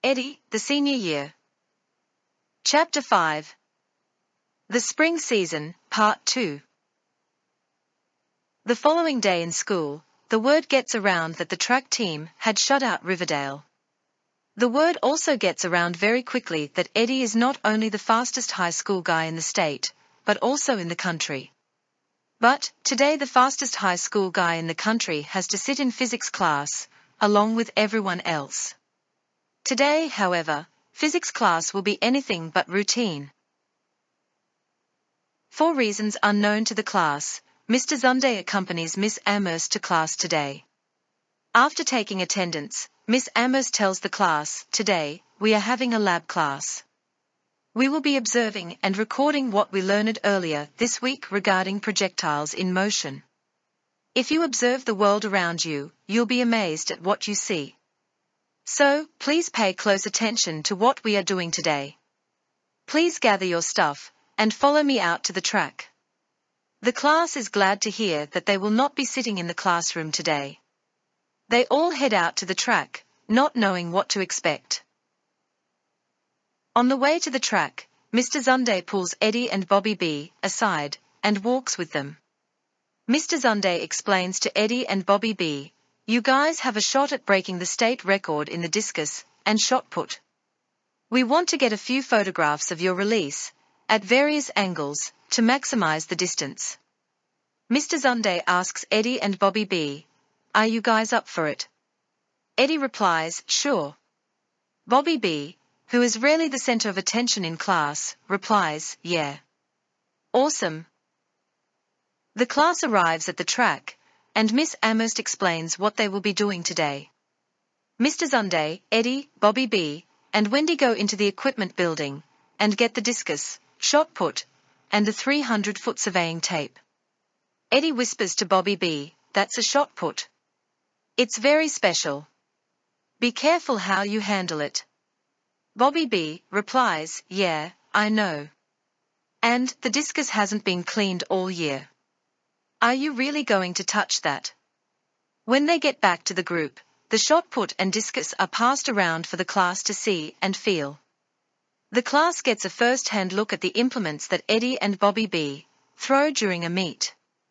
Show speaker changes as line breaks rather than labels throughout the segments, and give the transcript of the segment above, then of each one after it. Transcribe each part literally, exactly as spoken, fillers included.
Eddie, the Senior Year. Chapter five. The Spring Season, Part two. The following day in school, the word gets around that the track team had shut out Riverdale. The word also gets around very quickly that Eddie is not only the fastest high school guy in the state, but also in the country. But, today the fastest high school guy in the country has to sit in physics class, along with everyone else. Today, however, physics class will be anything but routine. For reasons unknown to the class, Mister Zunde accompanies Miss Amherst to class today. After taking attendance, Miss Amherst tells the class, "Today, we are having a lab class. We will be observing and recording what we learned earlier this week regarding projectiles in motion. If you observe the world around you, you'll be amazed at what you see. So, please pay close attention to what we are doing today. Please gather your stuff, and follow me out to the track." The class is glad to hear that they will not be sitting in the classroom today. They all head out to the track, not knowing what to expect. On the way to the track, Mister Zunde pulls Eddie and Bobby B aside, and walks with them. Mister Zunde explains to Eddie and Bobby B, "You guys have a shot at breaking the state record in the discus and shot put. We want to get a few photographs of your release, at various angles, to maximize the distance." Mister Zunde asks Eddie and Bobby B, "Are you guys up for it?" Eddie replies, "Sure." Bobby B, who is rarely the center of attention in class, replies, "Yeah. Awesome." The class arrives at the track, and Miss Amherst explains what they will be doing today. Mister Zunde, Eddie, Bobby B, and Wendy go into the equipment building, and get the discus, shot put, and the three hundred foot surveying tape. Eddie whispers to Bobby B, "That's a shot put. It's very special. Be careful how you handle it." Bobby B replies, "Yeah, I know. And the discus hasn't been cleaned all year. Are you really going to touch that?" When they get back to the group, the shot put and discus are passed around for the class to see and feel. The class gets a first-hand look at the implements that Eddie and Bobby B throw during a meet.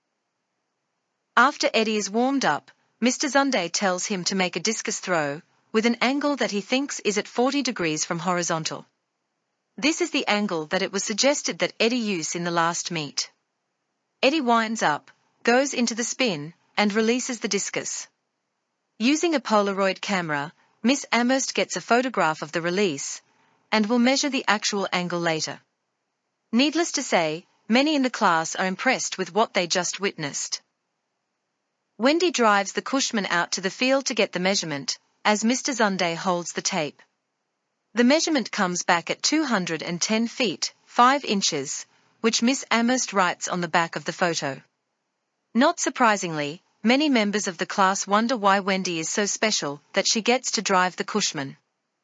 After Eddie is warmed up, Mister Zunde tells him to make a discus throw, with an angle that he thinks is at forty degrees from horizontal. This is the angle that it was suggested that Eddie use in the last meet. Eddie winds up, goes into the spin, and releases the discus. Using a Polaroid camera, Miss Amherst gets a photograph of the release, and will measure the actual angle later. Needless to say, many in the class are impressed with what they just witnessed. Wendy drives the Cushman out to the field to get the measurement, as Mister Zunde holds the tape. The measurement comes back at two hundred ten feet, five inches, which Miss Amherst writes on the back of the photo. Not surprisingly, many members of the class wonder why Wendy is so special that she gets to drive the Cushman.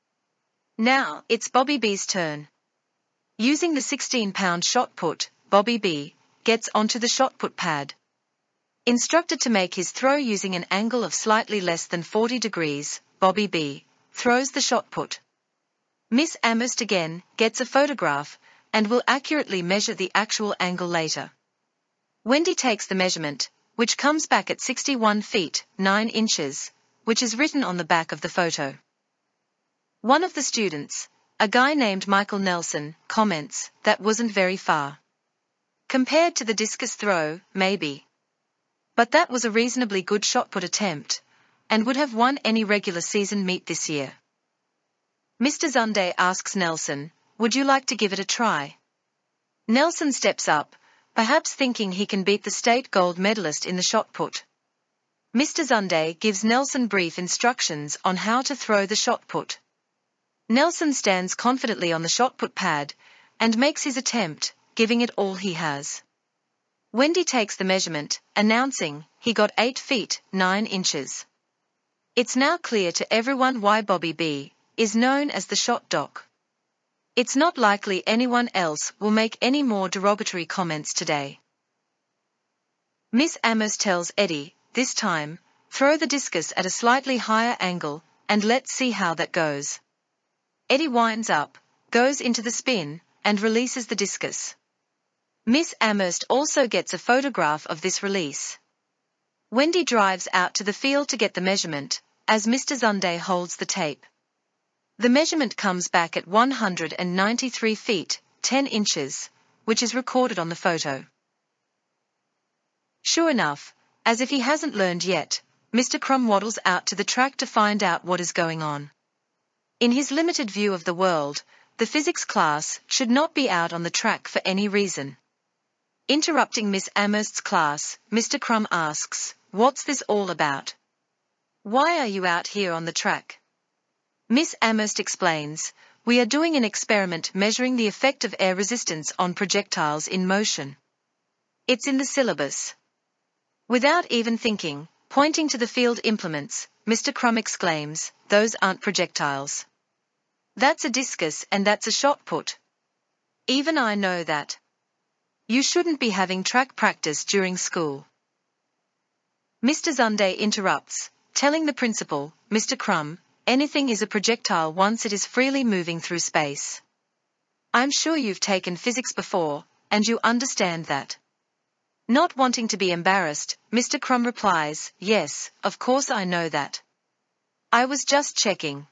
Now, it's Bobby B's turn. Using the sixteen pound shot put, Bobby B gets onto the shot put pad. Instructed to make his throw using an angle of slightly less than forty degrees, Bobby B throws the shot put. Miss Amherst again gets a photograph, and will accurately measure the actual angle later. Wendy takes the measurement, which comes back at sixty-one feet, nine inches, which is written on the back of the photo. One of the students, a guy named Michael Nelson, comments, "That wasn't very far. Compared to the discus throw, maybe. But that was a reasonably good shot put attempt, and would have won any regular season meet this year." Mister Zunde asks Nelson, "Would you like to give it a try?" Nelson steps up, perhaps thinking he can beat the state gold medalist in the shot put. Mister Zunde gives Nelson brief instructions on how to throw the shot put. Nelson stands confidently on the shot put pad, and makes his attempt, giving it all he has. Wendy takes the measurement, announcing, he got eight feet, nine inches. It's now clear to everyone why Bobby B is known as the Shot Doc. It's not likely anyone else will make any more derogatory comments today. Miss Amherst tells Eddie, this time, throw the discus at a slightly higher angle, and let's see how that goes. Eddie winds up, goes into the spin, and releases the discus. Miss Amherst also gets a photograph of this release. Wendy drives out to the field to get the measurement, as Mister Zunde holds the tape. The measurement comes back at one hundred ninety-three feet, ten inches, which is recorded on the photo. Sure enough, as if he hasn't learned yet, Mister Crumb waddles out to the track to find out what is going on. In his limited view of the world, the physics class should not be out on the track for any reason. Interrupting Miss Amherst's class, Mister Crumb asks, "What's this all about? Why are you out here on the track?" Miss Amherst explains, "We are doing an experiment measuring the effect of air resistance on projectiles in motion. It's in the syllabus." Without even thinking, pointing to the field implements, Mister Crumb exclaims, "Those aren't projectiles. That's a discus and that's a shot put. Even I know that. You shouldn't be having track practice during school." Mister Zunde interrupts, telling the principal, "Mister Crumb, anything is a projectile once it is freely moving through space. I'm sure you've taken physics before, and you understand that." Not wanting to be embarrassed, Mister Crumb replies, "Yes, of course I know that. I was just checking."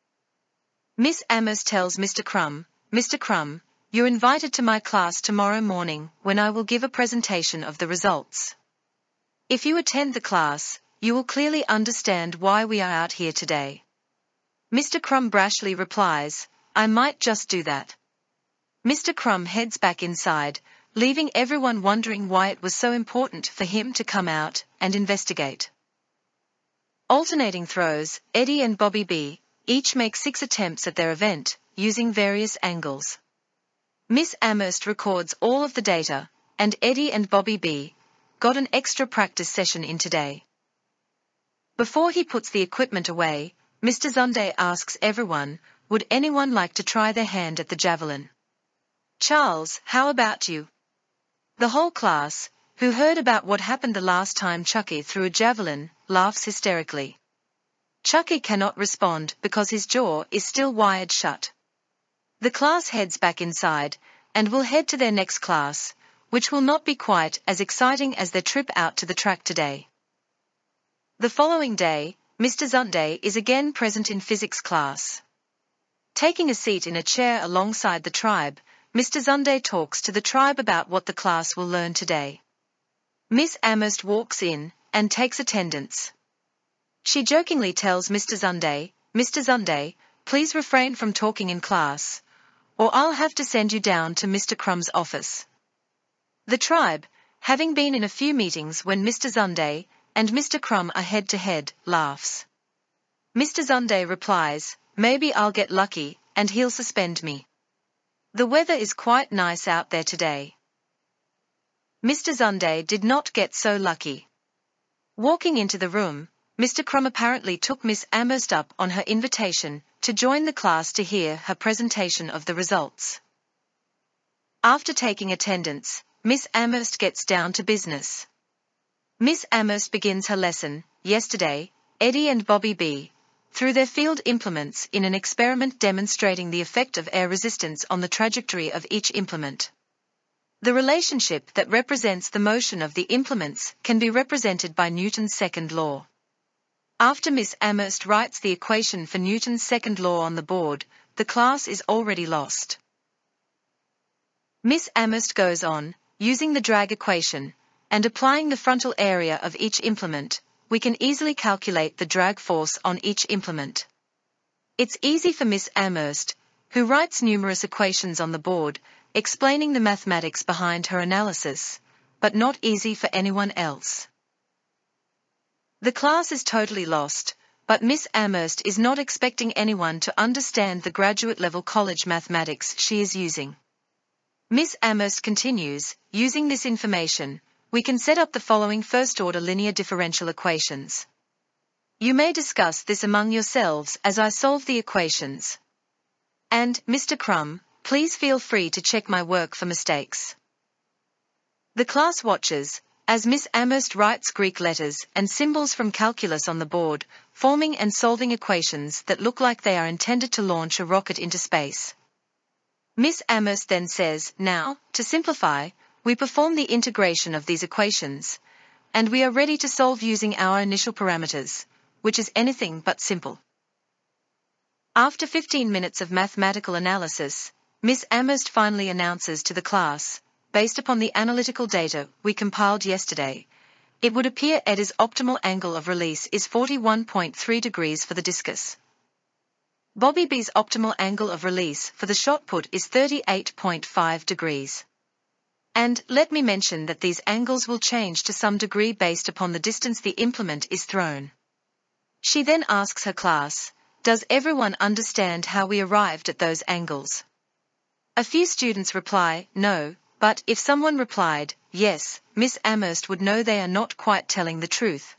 Miss Amherst tells Mister Crumb, "Mister Crumb, you're invited to my class tomorrow morning when I will give a presentation of the results. If you attend the class, you will clearly understand why we are out here today." Mister Crumb brashly replies, "I might just do that." Mister Crumb heads back inside, leaving everyone wondering why it was so important for him to come out and investigate. Alternating throws, Eddie and Bobby B each make six attempts at their event, using various angles. Miss Amherst records all of the data, and Eddie and Bobby B got an extra practice session in today. Before he puts the equipment away, Mister Zunde asks everyone, would anyone like to try their hand at the javelin? "Charles, how about you?" The whole class, who heard about what happened the last time Chucky threw a javelin, laughs hysterically. Chucky cannot respond because his jaw is still wired shut. The class heads back inside, and will head to their next class, which will not be quite as exciting as their trip out to the track today. The following day, Mister Zunde is again present in physics class. Taking a seat in a chair alongside the tribe, Mister Zunde talks to the tribe about what the class will learn today. Miss Amherst walks in and takes attendance. She jokingly tells Mister Zunde, "Mister Zunde, please refrain from talking in class, or I'll have to send you down to Mister Crumb's office." The tribe, having been in a few meetings when Mister Zunde and Mister Crumb are head-to-head, laughs. Mister Zunde replies, "Maybe I'll get lucky, and he'll suspend me. The weather is quite nice out there today." Mister Zunde did not get so lucky. Walking into the room, Mister Crumb apparently took Miss Amherst up on her invitation to join the class to hear her presentation of the results. After taking attendance, Miss Amherst gets down to business. Miss Amherst begins her lesson. Yesterday, Eddie and Bobby B threw their field implements in an experiment demonstrating the effect of air resistance on the trajectory of each implement. The relationship that represents the motion of the implements can be represented by Newton's second law. After Miss Amherst writes the equation for Newton's second law on the board, the class is already lost. Miss Amherst goes on, using the drag equation, and applying the frontal area of each implement, we can easily calculate the drag force on each implement. It's easy for Miss Amherst, who writes numerous equations on the board, explaining the mathematics behind her analysis, but not easy for anyone else. The class is totally lost, but Miss Amherst is not expecting anyone to understand the graduate-level college mathematics she is using. Miss Amherst continues, using this information, we can set up the following first-order linear differential equations. You may discuss this among yourselves as I solve the equations. And, Mister Crumb, please feel free to check my work for mistakes. The class watches, as Miss Amherst writes Greek letters and symbols from calculus on the board, forming and solving equations that look like they are intended to launch a rocket into space. Miss Amherst then says, now, to simplify, we perform the integration of these equations, and we are ready to solve using our initial parameters, which is anything but simple. After fifteen minutes of mathematical analysis, Miss Amherst finally announces to the class, based upon the analytical data we compiled yesterday, it would appear Eddie's optimal angle of release is forty-one point three degrees for the discus. Bobby B's optimal angle of release for the shot put is thirty-eight point five degrees. And let me mention that these angles will change to some degree based upon the distance the implement is thrown. She then asks her class, does everyone understand how we arrived at those angles? A few students reply, no, but if someone replied, yes, Miss Amherst would know they are not quite telling the truth.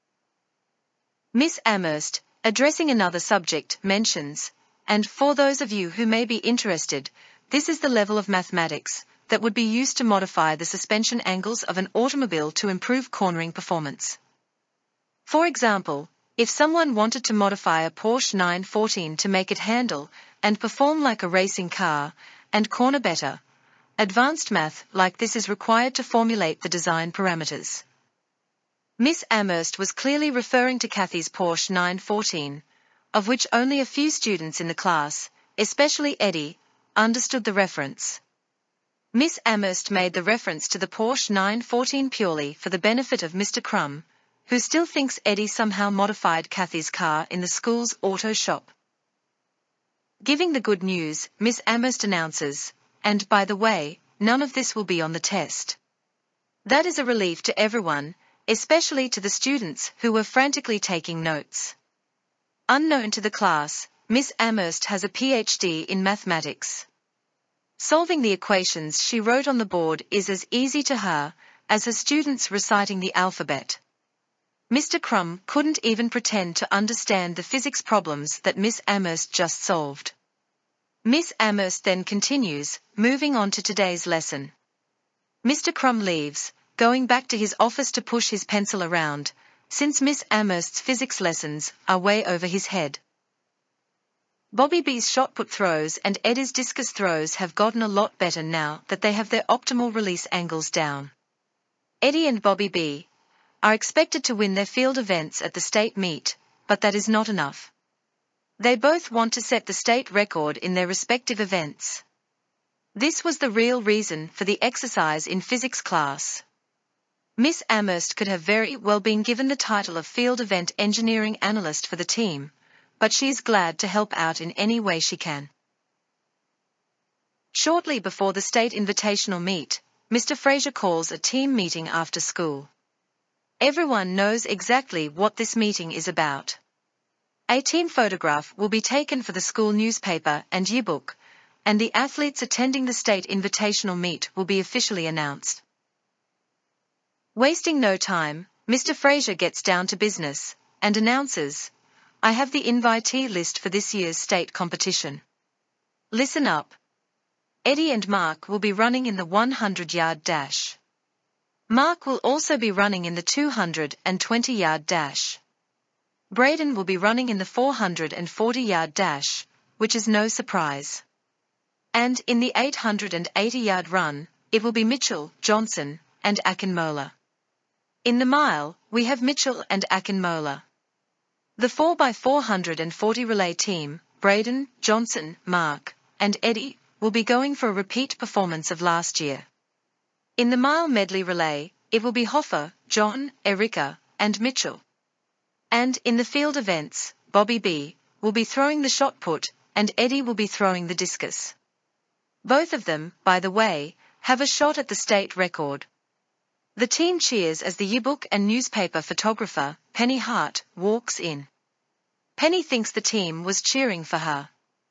Miss Amherst, addressing another subject, mentions, and for those of you who may be interested, this is the level of mathematics that would be used to modify the suspension angles of an automobile to improve cornering performance. For example, if someone wanted to modify a Porsche nine fourteen to make it handle and perform like a racing car and corner better, advanced math like this is required to formulate the design parameters. Miss Amherst was clearly referring to Kathy's Porsche nine fourteen, of which only a few students in the class, especially Eddie, understood the reference. Miss Amherst made the reference to the Porsche nine fourteen purely for the benefit of Mister Crum, who still thinks Eddie somehow modified Kathy's car in the school's auto shop. Giving the good news, Miss Amherst announces, and by the way, none of this will be on the test. That is a relief to everyone, especially to the students who were frantically taking notes. Unknown to the class, Miss Amherst has a P H D in mathematics. Solving the equations she wrote on the board is as easy to her as her students reciting the alphabet. Mister Crum couldn't even pretend to understand the physics problems that Miss Amherst just solved. Miss Amherst then continues, moving on to today's lesson. Mister Crum leaves, going back to his office to push his pencil around, since Miss Amherst's physics lessons are way over his head. Bobby B's shot put throws and Eddie's discus throws have gotten a lot better now that they have their optimal release angles down. Eddie and Bobby B are expected to win their field events at the state meet, but that is not enough. They both want to set the state record in their respective events. This was the real reason for the exercise in physics class. Miss Amherst could have very well been given the title of Field Event Engineering Analyst for the team, but she is glad to help out in any way she can. Shortly before the state invitational meet, Mister Fraser calls a team meeting after school. Everyone knows exactly what this meeting is about. A team photograph will be taken for the school newspaper and yearbook, and the athletes attending the state invitational meet will be officially announced. Wasting no time, Mister Fraser gets down to business and announces, I have the invitee list for this year's state competition. Listen up. Eddie and Mark will be running in the one hundred yard dash. Mark will also be running in the two hundred twenty yard dash. Braden will be running in the four hundred forty yard dash, which is no surprise. And in the eight hundred eighty yard run, it will be Mitchell, Johnson, and Akinmola. In the mile, we have Mitchell and Akinmola. The four by four hundred forty relay team, Braden, Johnson, Mark, and Eddie, will be going for a repeat performance of last year. In the mile medley relay, it will be Hoffer, John, Erica, and Mitchell. And in the field events, Bobby B will be throwing the shot put, and Eddie will be throwing the discus. Both of them, by the way, have a shot at the state record. The team cheers as the yearbook and newspaper photographer, Penny Hart, walks in. Penny thinks the team was cheering for her.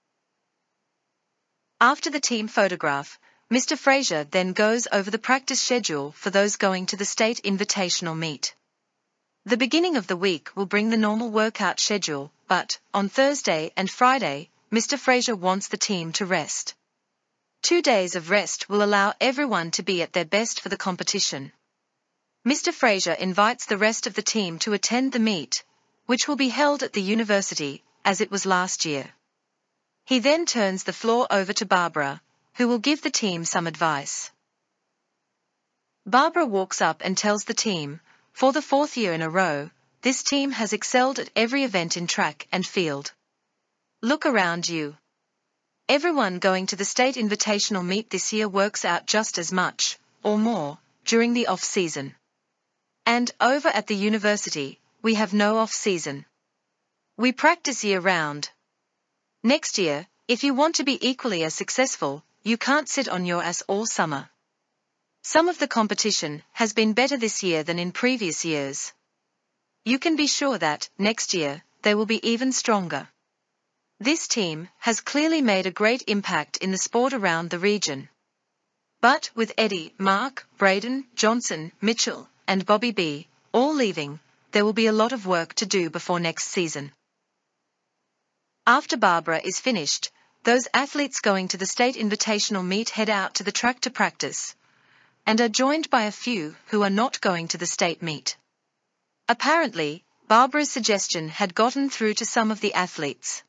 After the team photograph, Mister Fraser then goes over the practice schedule for those going to the state invitational meet. The beginning of the week will bring the normal workout schedule, but, on Thursday and Friday, Mister Fraser wants the team to rest. Two days of rest will allow everyone to be at their best for the competition. Mister Fraser invites the rest of the team to attend the meet, which will be held at the university, as it was last year. He then turns the floor over to Barbara, who will give the team some advice. Barbara walks up and tells the team, for the fourth year in a row, this team has excelled at every event in track and field. Look around you. Everyone going to the state invitational meet this year works out just as much, or more, during the off-season. And, over at the university, we have no off-season. We practice year-round. Next year, if you want to be equally as successful, you can't sit on your ass all summer. Some of the competition has been better this year than in previous years. You can be sure that, next year, they will be even stronger. This team has clearly made a great impact in the sport around the region. But with Eddie, Mark, Braden, Johnson, Mitchell, and Bobby B, all leaving, there will be a lot of work to do before next season. After Barbara is finished, those athletes going to the state invitational meet head out to the track to practice, and are joined by a few who are not going to the state meet. Apparently, Barbara's suggestion had gotten through to some of the athletes.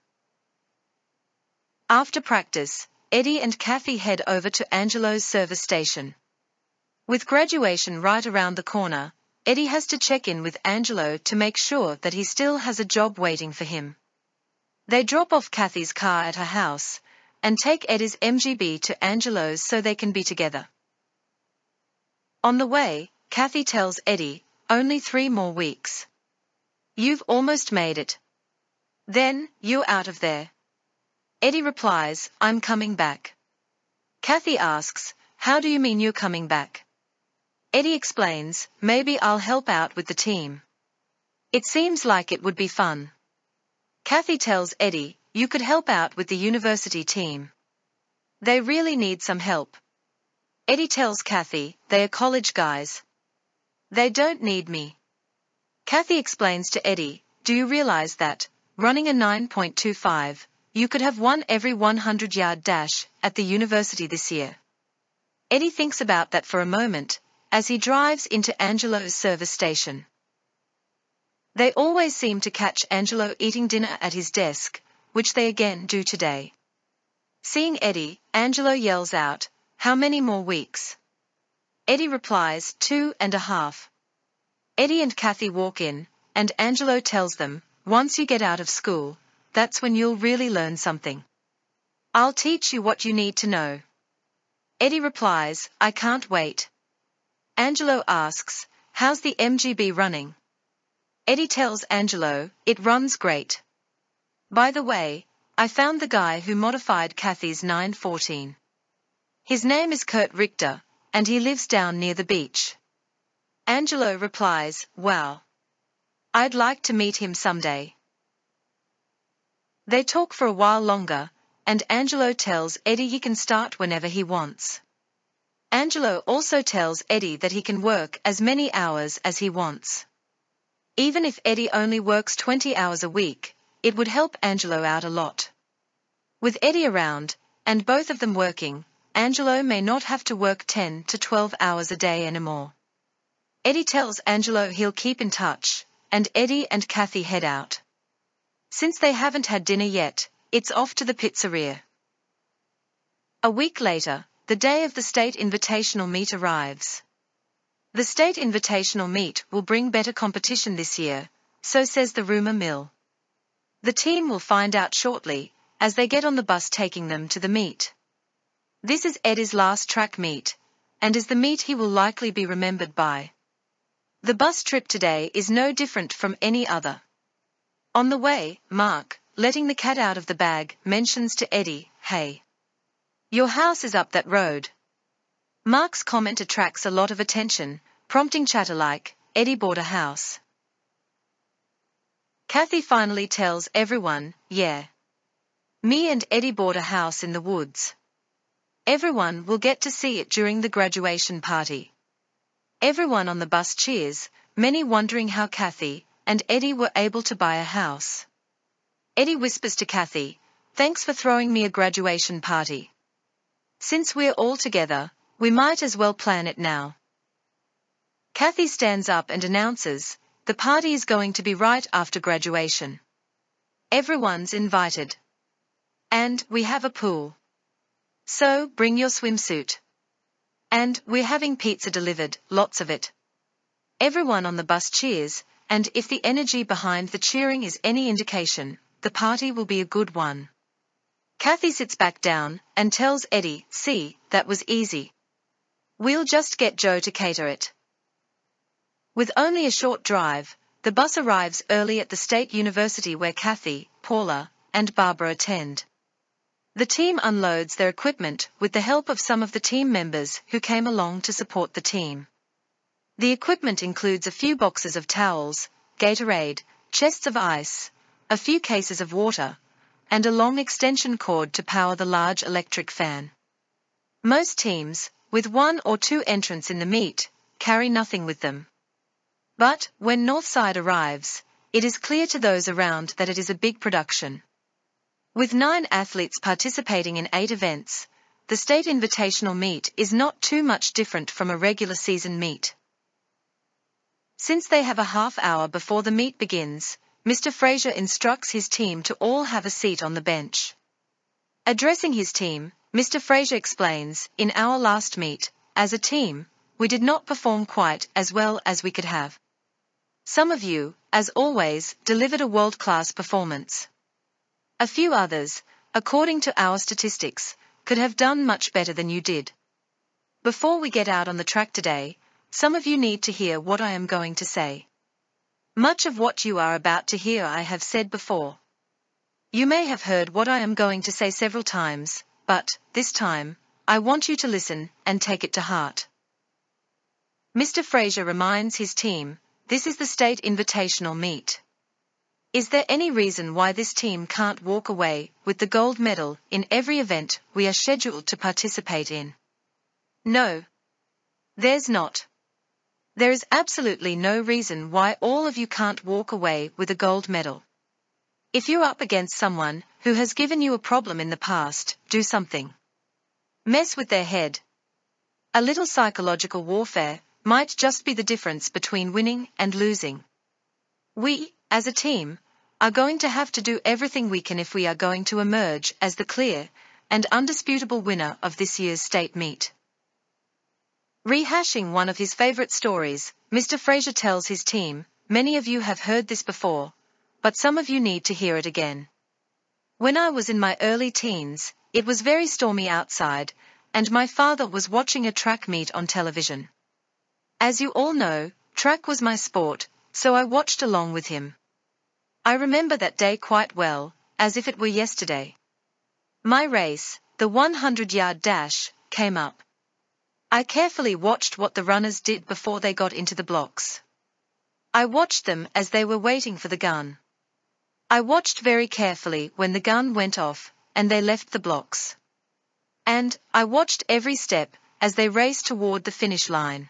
After practice, Eddie and Kathy head over to Angelo's service station. With graduation right around the corner, Eddie has to check in with Angelo to make sure that he still has a job waiting for him. They drop off Kathy's car at her house, and take Eddie's M G B to Angelo's so they can be together. On the way, Kathy tells Eddie, only three more weeks. You've almost made it. Then, you're out of there. Eddie replies, I'm coming back. Kathy asks, how do you mean you're coming back? Eddie explains, maybe I'll help out with the team. It seems like it would be fun. Kathy tells Eddie, you could help out with the university team. They really need some help. Eddie tells Kathy, they are college guys. They don't need me. Kathy explains to Eddie, do you realize that, running a nine point two five, you could have won every one hundred yard dash at the university this year? Eddie thinks about that for a moment, as he drives into Angelo's service station. They always seem to catch Angelo eating dinner at his desk, which they again do today. Seeing Eddie, Angelo yells out, how many more weeks? Eddie replies, two and a half. Eddie and Kathy walk in, and Angelo tells them, once you get out of school, that's when you'll really learn something. I'll teach you what you need to know. Eddie replies, I can't wait. Angelo asks, how's the M G B running? Eddie tells Angelo, it runs great. By the way, I found the guy who modified Kathy's nine fourteen. His name is Kurt Richter, and he lives down near the beach. Angelo replies, wow. I'd like to meet him someday. They talk for a while longer, and Angelo tells Eddie he can start whenever he wants. Angelo also tells Eddie that he can work as many hours as he wants. Even if Eddie only works twenty hours a week, it would help Angelo out a lot. With Eddie around, and both of them working, Angelo may not have to work ten to twelve hours a day anymore. Eddie tells Angelo he'll keep in touch, and Eddie and Kathy head out. Since they haven't had dinner yet, it's off to the pizzeria. A week later, the day of the state invitational meet arrives. The state invitational meet will bring better competition this year, so says the rumor mill. The team will find out shortly, as they get on the bus taking them to the meet. This is Eddie's last track meet, and is the meet he will likely be remembered by. The bus trip today is no different from any other. On the way, Mark, letting the cat out of the bag, mentions to Eddie, hey. Your house is up that road. Mark's comment attracts a lot of attention, prompting chatter like, Eddie bought a house. Kathy finally tells everyone, yeah. Me and Eddie bought a house in the woods. Everyone will get to see it during the graduation party. Everyone on the bus cheers, many wondering how Kathy and Eddie were able to buy a house. Eddie whispers to Kathy, thanks for throwing me a graduation party. Since we're all together, we might as well plan it now. Kathy stands up and announces, the party is going to be right after graduation. Everyone's invited. And we have a pool. So bring your swimsuit. And we're having pizza delivered, lots of it. Everyone on the bus cheers, and if the energy behind the cheering is any indication, the party will be a good one. Kathy sits back down and tells Eddie, "See, that was easy. We'll just get Joe to cater it." With only a short drive, the bus arrives early at the State University where Kathy, Paula, and Barbara attend. The team unloads their equipment with the help of some of the team members who came along to support the team. The equipment includes a few boxes of towels, Gatorade, chests of ice, a few cases of water, and a long extension cord to power the large electric fan. Most teams, with one or two entrants in the meet, carry nothing with them. But, when Northside arrives, it is clear to those around that it is a big production. With nine athletes participating in eight events, the State Invitational Meet is not too much different from a regular season meet. Since they have a half hour before the meet begins, Mister Fraser instructs his team to all have a seat on the bench. Addressing his team, Mister Fraser explains, "In our last meet, as a team, we did not perform quite as well as we could have. Some of you, as always, delivered a world-class performance. A few others, according to our statistics, could have done much better than you did. Before we get out on the track today, some of you need to hear what I am going to say. Much of what you are about to hear I have said before. You may have heard what I am going to say several times, but, this time, I want you to listen and take it to heart." Mister Fraser reminds his team, this is the State Invitational Meet. Is there any reason why this team can't walk away with the gold medal in every event we are scheduled to participate in? No. There's not. There is absolutely no reason why all of you can't walk away with a gold medal. If you're up against someone who has given you a problem in the past, do something. Mess with their head. A little psychological warfare might just be the difference between winning and losing. We, as a team, are going to have to do everything we can if we are going to emerge as the clear and undisputable winner of this year's state meet. Rehashing one of his favorite stories, Mister Fraser tells his team, "Many of you have heard this before, but some of you need to hear it again. When I was in my early teens, it was very stormy outside, and my father was watching a track meet on television. As you all know, track was my sport, so I watched along with him. I remember that day quite well, as if it were yesterday. My race, the hundred-yard dash, came up. I carefully watched what the runners did before they got into the blocks. I watched them as they were waiting for the gun. I watched very carefully when the gun went off, and they left the blocks. And I watched every step as they raced toward the finish line."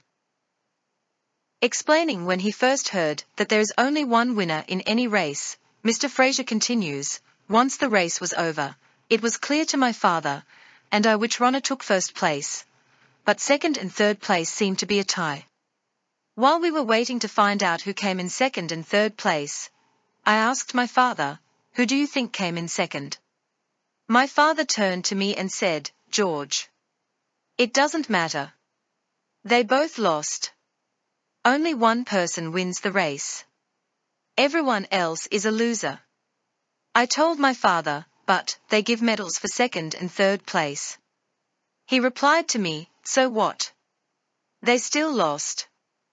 Explaining when he first heard that there is only one winner in any race, Mister Fraser continues, "Once the race was over, it was clear to my father and I which runner took first place, but second and third place seemed to be a tie. While we were waiting to find out who came in second and third place, I asked my father, 'Who do you think came in second?' My father turned to me and said, 'George. It doesn't matter. They both lost. Only one person wins the race. Everyone else is a loser.' I told my father, 'But they give medals for second and third place.' He replied to me, 'So what? They still lost.'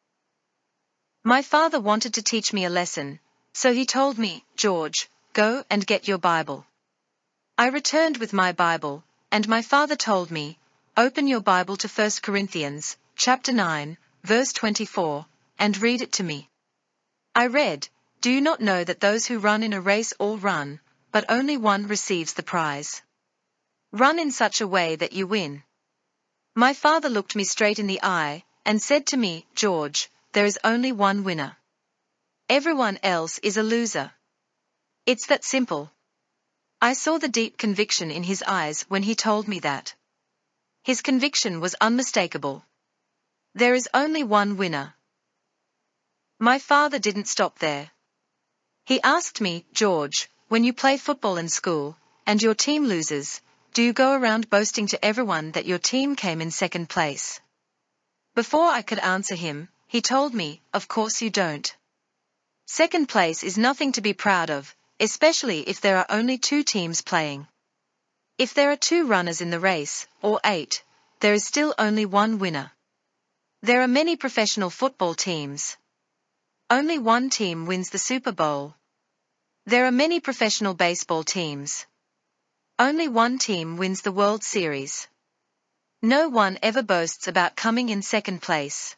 My father wanted to teach me a lesson, so he told me, 'George, go and get your Bible.' I returned with my Bible, and my father told me, 'Open your Bible to First Corinthians, chapter nine, verse twenty-four, and read it to me.' I read, 'Do you not know that those who run in a race all run, but only one receives the prize? Run in such a way that you win.' My father looked me straight in the eye, and said to me, 'George, there is only one winner. Everyone else is a loser. It's that simple.' I saw the deep conviction in his eyes when he told me that. His conviction was unmistakable. There is only one winner. My father didn't stop there. He asked me, George, when you play football in school, and your team loses, do you go around boasting to everyone that your team came in second place? Before I could answer him, he told me, of course you don't. Second place is nothing to be proud of, especially if there are only two teams playing. If there are two runners in the race, or eight, there is still only one winner. There are many professional football teams. Only one team wins the Super Bowl. There are many professional baseball teams. Only one team wins the World Series. No one ever boasts about coming in second place.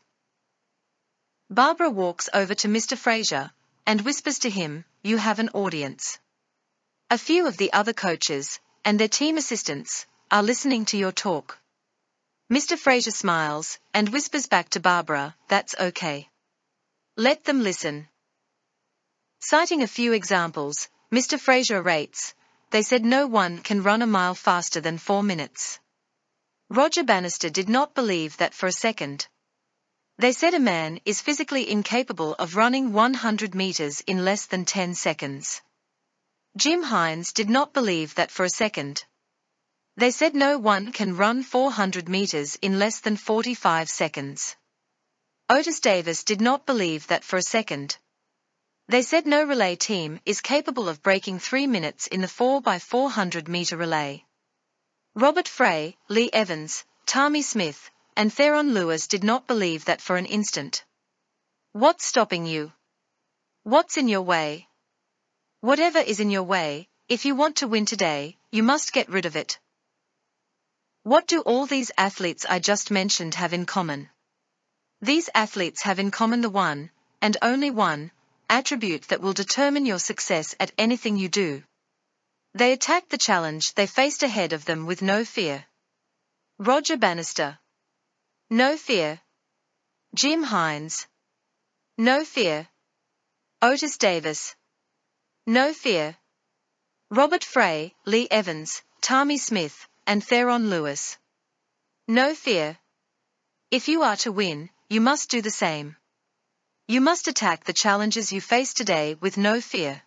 Barbara walks over to Mister Fraser and whispers to him, you have an audience. A few of the other coaches and their team assistants are listening to your talk. Mister Fraser smiles and whispers back to Barbara, that's okay. Let them listen. Citing a few examples, Mister Fraser rates, they said no one can run a mile faster than four minutes. Roger Bannister did not believe that for a second. They said a man is physically incapable of running one hundred meters in less than ten seconds. Jim Hines did not believe that for a second. They said no one can run four hundred meters in less than forty-five seconds. Otis Davis did not believe that for a second. They said no relay team is capable of breaking three minutes in the four by four hundred meter relay. Robert Frey, Lee Evans, Tammy Smith, and Theron Lewis did not believe that for an instant. What's stopping you? What's in your way? Whatever is in your way, if you want to win today, you must get rid of it. What do all these athletes I just mentioned have in common? These athletes have in common the one, and only one, attribute that will determine your success at anything you do. They attacked the challenge they faced ahead of them with no fear. Roger Bannister. No fear. Jim Hines. No fear. Otis Davis. No fear. Robert Frey, Lee Evans, Tammy Smith, and Theron Lewis. No fear. If you are to win, you must do the same. You must attack the challenges you face today with no fear.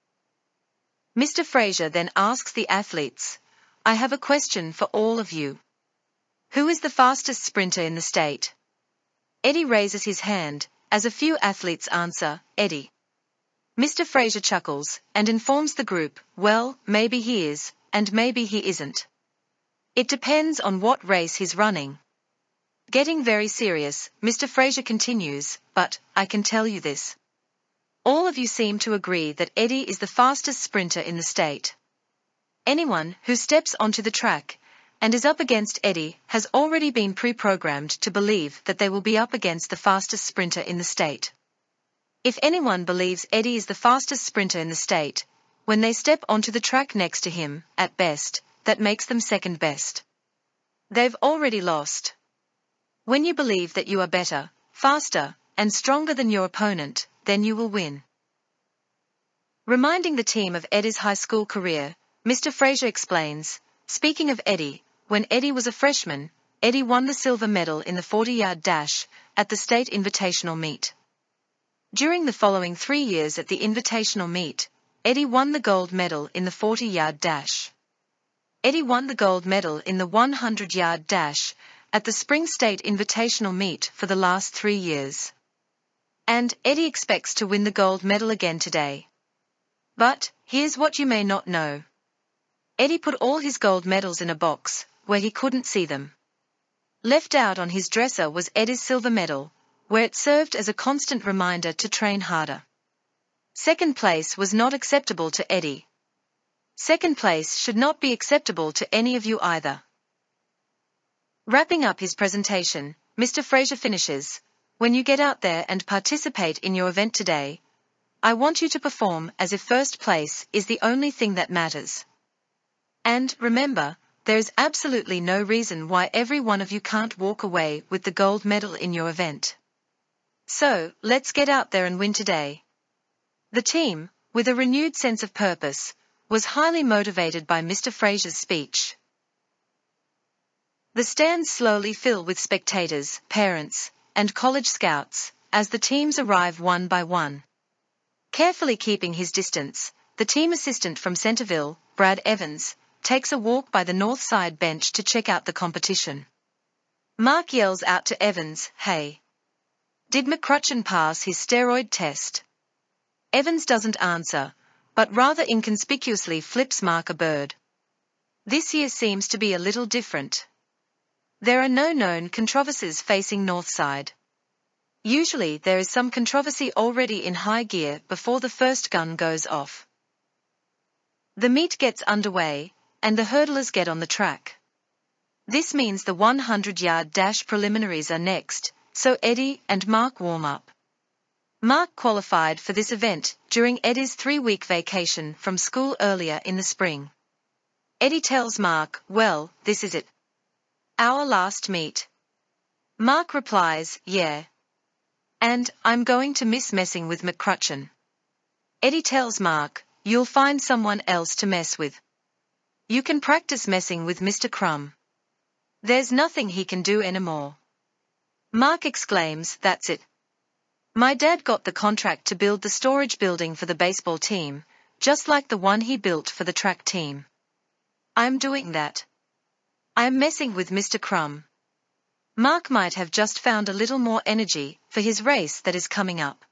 Mister Fraser then asks the athletes, I have a question for all of you. Who is the fastest sprinter in the state? Eddie raises his hand, as a few athletes answer, Eddie. Mister Fraser chuckles and informs the group, well, maybe he is, and maybe he isn't. It depends on what race he's running. Getting very serious, Mister Fraser continues, but, I can tell you this. All of you seem to agree that Eddie is the fastest sprinter in the state. Anyone who steps onto the track and is up against Eddie has already been pre-programmed to believe that they will be up against the fastest sprinter in the state. If anyone believes Eddie is the fastest sprinter in the state, when they step onto the track next to him, at best, that makes them second best. They've already lost. When you believe that you are better, faster, and stronger than your opponent, then you will win. Reminding the team of Eddie's high school career, Mister Fraser explains, speaking of Eddie, when Eddie was a freshman, Eddie won the silver medal in the forty-yard dash at the state invitational meet. During the following three years at the invitational meet, Eddie won the gold medal in the forty-yard dash. Eddie won the gold medal in the hundred-yard dash at the Spring State Invitational meet for the last three years. And Eddie expects to win the gold medal again today. But, here's what you may not know. Eddie put all his gold medals in a box, where he couldn't see them. Left out on his dresser was Eddie's silver medal, where it served as a constant reminder to train harder. Second place was not acceptable to Eddie. Second place should not be acceptable to any of you either. Wrapping up his presentation, Mister Fraser finishes, when you get out there and participate in your event today, I want you to perform as if first place is the only thing that matters. And, remember, there is absolutely no reason why every one of you can't walk away with the gold medal in your event. So, let's get out there and win today. The team, with a renewed sense of purpose, was highly motivated by Mister Fraser's speech. The stands slowly fill with spectators, parents, and college scouts, as the teams arrive one by one. Carefully keeping his distance, the team assistant from Centerville, Brad Evans, takes a walk by the north side bench to check out the competition. Mark yells out to Evans, "Hey! Did McCrutchen pass his steroid test?" Evans doesn't answer, but rather inconspicuously flips Mark a bird. This year seems to be a little different. There are no known controversies facing Northside. Usually there is some controversy already in high gear before the first gun goes off. The meet gets underway, and the hurdlers get on the track. This means the one hundred yard dash preliminaries are next, so Eddie and Mark warm up. Mark qualified for this event during Eddie's three-week vacation from school earlier in the spring. Eddie tells Mark, "Well, this is it. Our last meet." Mark replies, "Yeah. And I'm going to miss messing with McCrutchen." Eddie tells Mark, "You'll find someone else to mess with. You can practice messing with Mister Crumb. There's nothing he can do anymore." Mark exclaims, "That's it. My dad got the contract to build the storage building for the baseball team, just like the one he built for the track team. I'm doing that. I'm messing with Mister Crumb." Mark might have just found a little more energy for his race that is coming up.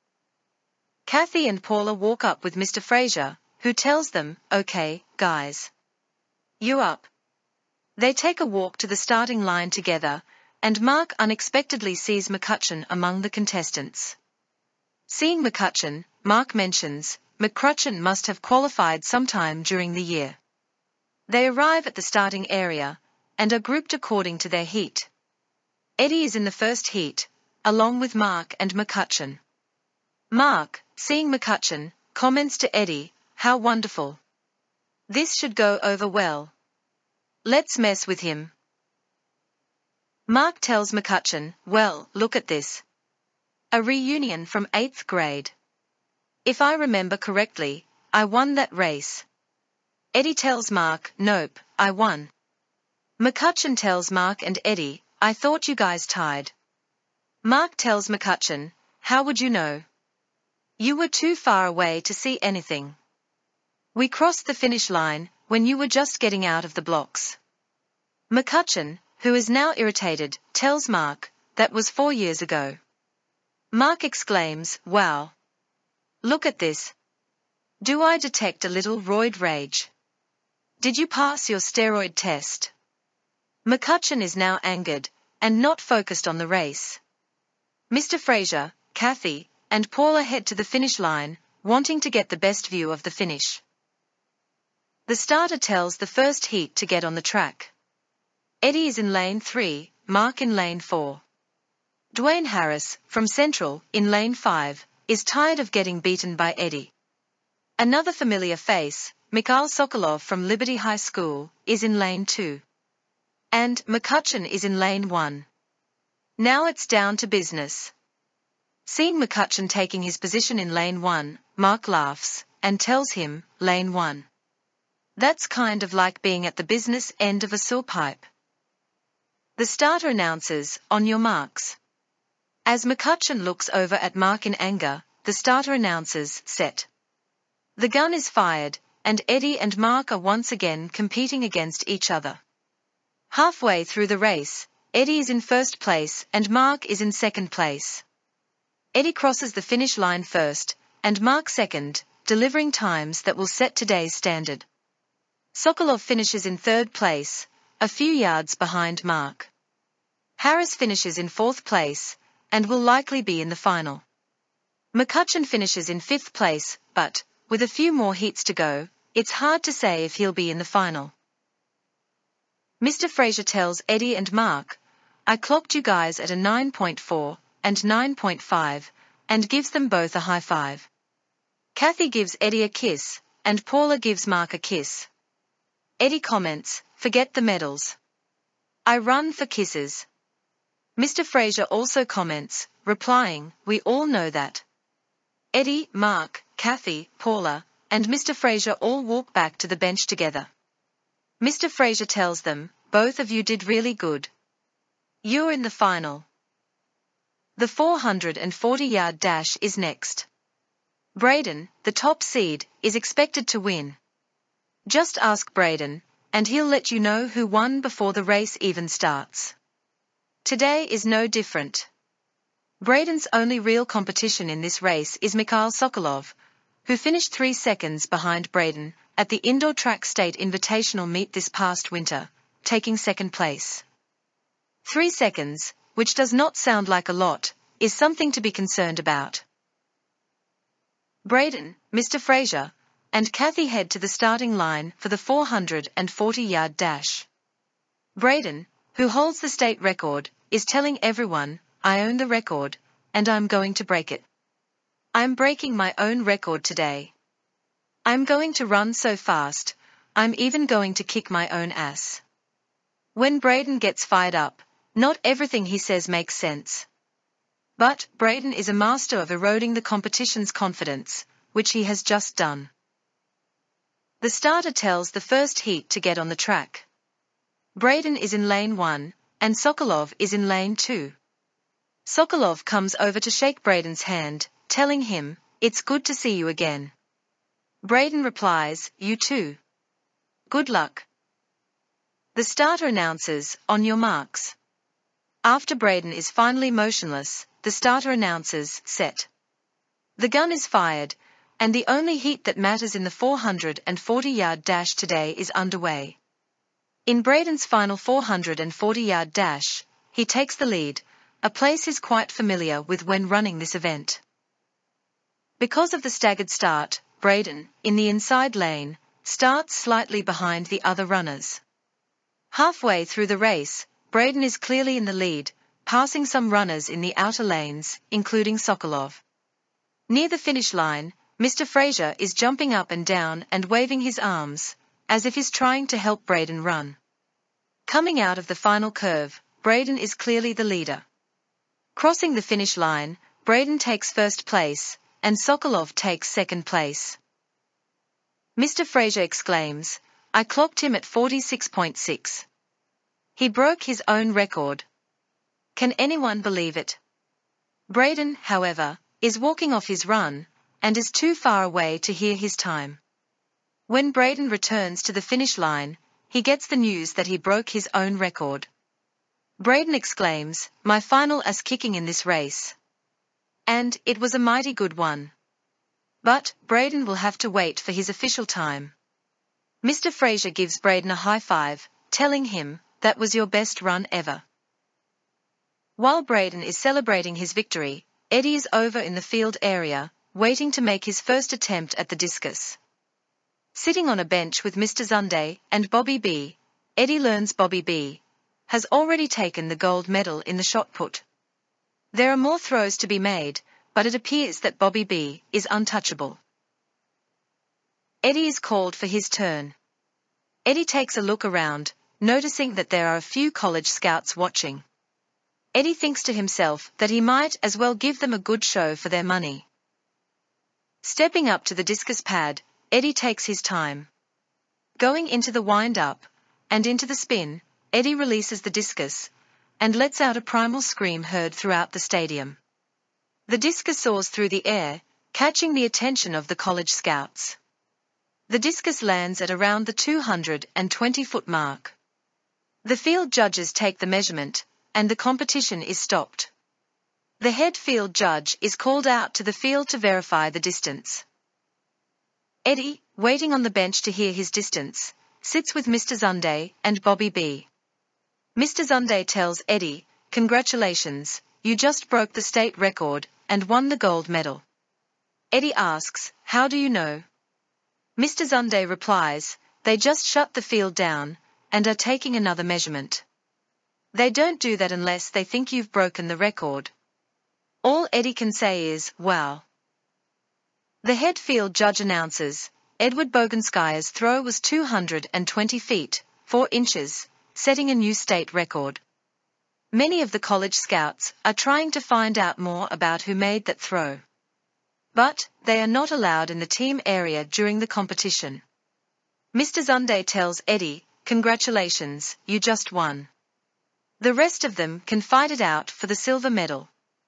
Kathy and Paula walk up with Mister Fraser, who tells them, "Okay, guys. You up." They take a walk to the starting line together, and Mark unexpectedly sees McCutchen among the contestants. Seeing McCutchen, Mark mentions, McCrutchen must have qualified sometime during the year. They arrive at the starting area, and are grouped according to their heat. Eddie is in the first heat, along with Mark and McCutchen. Mark, seeing McCutchen, comments to Eddie, "How wonderful. This should go over well. Let's mess with him." Mark tells McCutchen, "Well, look at this. A reunion from eighth grade. If I remember correctly, I won that race." Eddie tells Mark, "Nope, I won." McCutchen tells Mark and Eddie, "I thought you guys tied." Mark tells McCutchen, "How would you know? You were too far away to see anything. We crossed the finish line when you were just getting out of the blocks." McCutchen, who is now irritated, tells Mark, "That was four years ago." Mark exclaims, "Wow. Look at this. Do I detect a little roid rage? Did you pass your steroid test?" McCutchen is now angered, and not focused on the race. Mister Fraser, Kathy, and Paula head to the finish line, wanting to get the best view of the finish. The starter tells the first heat to get on the track. Eddie is in lane three, Mark in lane four. Dwayne Harris, from Central, in lane five, is tired of getting beaten by Eddie. Another familiar face, Mikhail Sokolov from Liberty High School, is in lane two. And McCutchen is in lane one. Now it's down to business. Seeing McCutchen taking his position in lane one, Mark laughs, and tells him, "Lane one. That's kind of like being at the business end of a sewer pipe." The starter announces, "On your marks." As McCutchen looks over at Mark in anger, the starter announces, "Set." The gun is fired, and Eddie and Mark are once again competing against each other. Halfway through the race, Eddie is in first place and Mark is in second place. Eddie crosses the finish line first, and Mark second, delivering times that will set today's standard. Sokolov finishes in third place, a few yards behind Mark. Harris finishes in fourth place, and will likely be in the final. McCutchen finishes in fifth place, but, with a few more heats to go, it's hard to say if he'll be in the final. Mister Fraser tells Eddie and Mark, "I clocked you guys at a nine point four and nine point five, and gives them both a high five. Kathy gives Eddie a kiss, and Paula gives Mark a kiss. Eddie comments, "Forget the medals. I run for kisses." Mister Fraser also comments, replying, "We all know that." Eddie, Mark, Kathy, Paula, and Mister Fraser all walk back to the bench together. Mister Fraser tells them, "Both of you did really good. You're in the final." The four hundred forty yard dash is next. Braden, the top seed, is expected to win. Just ask Braden, and he'll let you know who won before the race even starts. Today is no different. Braden's only real competition in this race is Mikhail Sokolov, who finished three seconds behind Braden at the Indoor Track State Invitational meet this past winter, taking second place. Three seconds, which does not sound like a lot, is something to be concerned about. Braden, Mister Fraser, and Kathy head to the starting line for the four hundred forty yard dash. Braden, who holds the state record, is telling everyone, "I own the record, and I'm going to break it. I'm breaking my own record today. I'm going to run so fast, I'm even going to kick my own ass." When Braden gets fired up, not everything he says makes sense. But Braden is a master of eroding the competition's confidence, which he has just done. The starter tells the first heat to get on the track. Braden is in lane one, and Sokolov is in lane two. Sokolov comes over to shake Braden's hand, telling him, "It's good to see you again." Braden replies, "You too. Good luck." The starter announces, "On your marks." After Braden is finally motionless, the starter announces, "Set." The gun is fired, and the only heat that matters in the four hundred forty yard dash today is underway. In Braden's final four hundred forty yard dash, he takes the lead, a place he's quite familiar with when running this event. Because of the staggered start, Braden, in the inside lane, starts slightly behind the other runners. Halfway through the race, Braden is clearly in the lead, passing some runners in the outer lanes, including Sokolov. Near the finish line, Mister Fraser is jumping up and down and waving his arms, as if he's trying to help Braden run. Coming out of the final curve, Braden is clearly the leader. Crossing the finish line, Braden takes first place, and Sokolov takes second place. Mister Fraser exclaims, "I clocked him at forty-six point six. He broke his own record. Can anyone believe it?" Braden, however, is walking off his run, and is too far away to hear his time. When Braden returns to the finish line, he gets the news that he broke his own record. Braden exclaims, "My final ass kicking in this race. And it was a mighty good one." But Braden will have to wait for his official time. Mister Fraser gives Braden a high five, telling him, "That was your best run ever." While Braden is celebrating his victory, Eddie is over in the field area, waiting to make his first attempt at the discus. Sitting on a bench with Mister Zunde and Bobby B, Eddie learns Bobby B has already taken the gold medal in the shot put. There are more throws to be made, but it appears that Bobby B is untouchable. Eddie is called for his turn. Eddie takes a look around, noticing that there are a few college scouts watching. Eddie thinks to himself that he might as well give them a good show for their money. Stepping up to the discus pad, Eddie takes his time. Going into the wind-up, and into the spin, Eddie releases the discus, and lets out a primal scream heard throughout the stadium. The discus soars through the air, catching the attention of the college scouts. The discus lands at around the two hundred twenty foot mark. The field judges take the measurement, and the competition is stopped. The head field judge is called out to the field to verify the distance. Eddie, waiting on the bench to hear his distance, sits with Mister Zunde and Bobby B. Mister Zunde tells Eddie, "Congratulations, you just broke the state record and won the gold medal." Eddie asks, "How do you know?" Mister Zunde replies, "They just shut the field down, and are taking another measurement. They don't do that unless they think you've broken the record." All Eddie can say is, "Wow." The head field judge announces, Edward Boganskaya's throw was two hundred twenty feet, four inches, setting a new state record. Many of the college scouts are trying to find out more about who made that throw. But they are not allowed in the team area during the competition. Mister Zunde tells Eddie, "Congratulations, you just won. The rest of them can fight it out for the silver medal."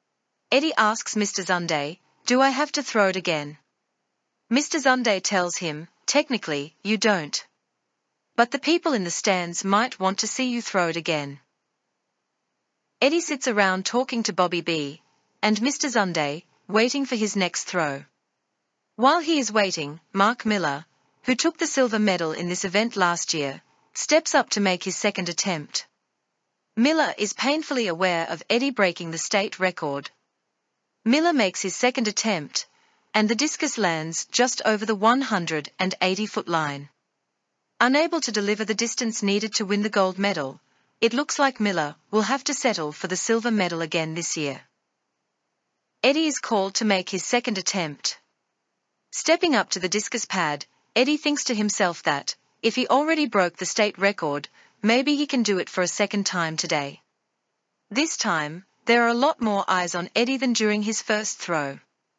Eddie asks Mister Zunde, "Do I have to throw it again?" Mister Zunde tells him, "Technically, you don't. But the people in the stands might want to see you throw it again." Eddie sits around talking to Bobby B. and Mister Zunde, waiting for his next throw. While he is waiting, Mark Miller, who took the silver medal in this event last year, steps up to make his second attempt. Miller is painfully aware of Eddie breaking the state record. Miller makes his second attempt, and the discus lands just over the one hundred eighty foot line. Unable to deliver the distance needed to win the gold medal, it looks like Miller will have to settle for the silver medal again this year. Eddie is called to make his second attempt. Stepping up to the discus pad, Eddie thinks to himself that, if he already broke the state record, maybe he can do it for a second time today. This time, there are a lot more eyes on Eddie than during his first throw.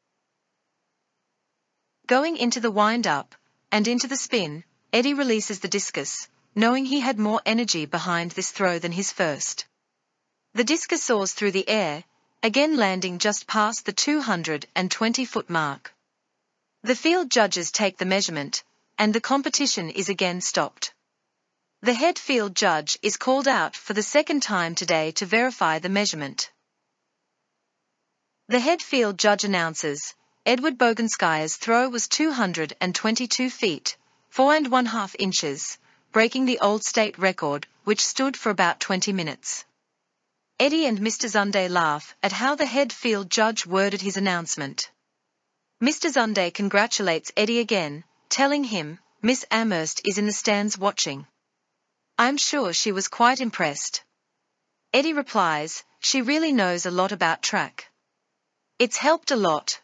Going into the wind-up, and into the spin, Eddie releases the discus, knowing he had more energy behind this throw than his first. The discus soars through the air, again landing just past the two hundred twenty foot mark. The field judges take the measurement, and the competition is again stopped. The head field judge is called out for the second time today to verify the measurement. The head field judge announces, Edward Boganskaya's throw was two hundred twenty-two feet, four and one half inches, breaking the old state record, which stood for about twenty minutes. Eddie and Mister Zunde laugh at how the head field judge worded his announcement. Mister Zunde congratulates Eddie again, telling him, Miss Amherst is in the stands watching. I'm sure she was quite impressed. Eddie replies, she really knows a lot about track. It's helped a lot.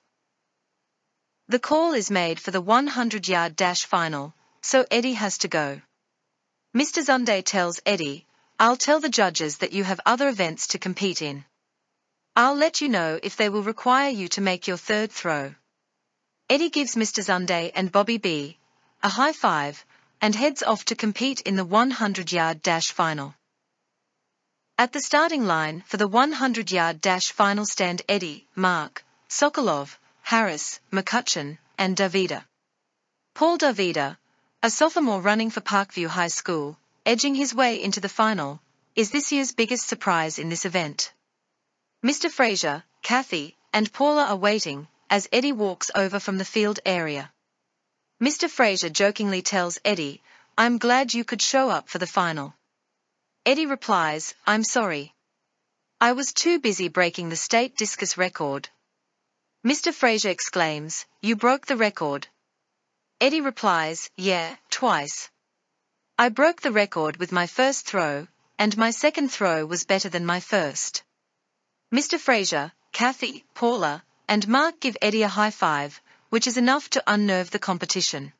The call is made for the one hundred yard dash final, so Eddie has to go. Mister Zunde tells Eddie, I'll tell the judges that you have other events to compete in. I'll let you know if they will require you to make your third throw. Eddie gives Mister Zunde and Bobby B. a high five, and heads off to compete in the one hundred yard dash final. At the starting line for the one hundred yard dash final stand Eddie, Mark, Sokolov, Harris, McCutcheon, and Davida. Paul Davida, a sophomore running for Parkview High School, edging his way into the final, is this year's biggest surprise in this event. Mister Fraser, Kathy, and Paula are waiting, as Eddie walks over from the field area. Mister Fraser jokingly tells Eddie, I'm glad you could show up for the final. Eddie replies, I'm sorry. I was too busy breaking the state discus record. Mister Fraser exclaims, you broke the record. Eddie replies, yeah, twice. I broke the record with my first throw, and my second throw was better than my first. Mister Fraser, Kathy, Paula, and Mark give Eddie a high five, which is enough to unnerve the competition.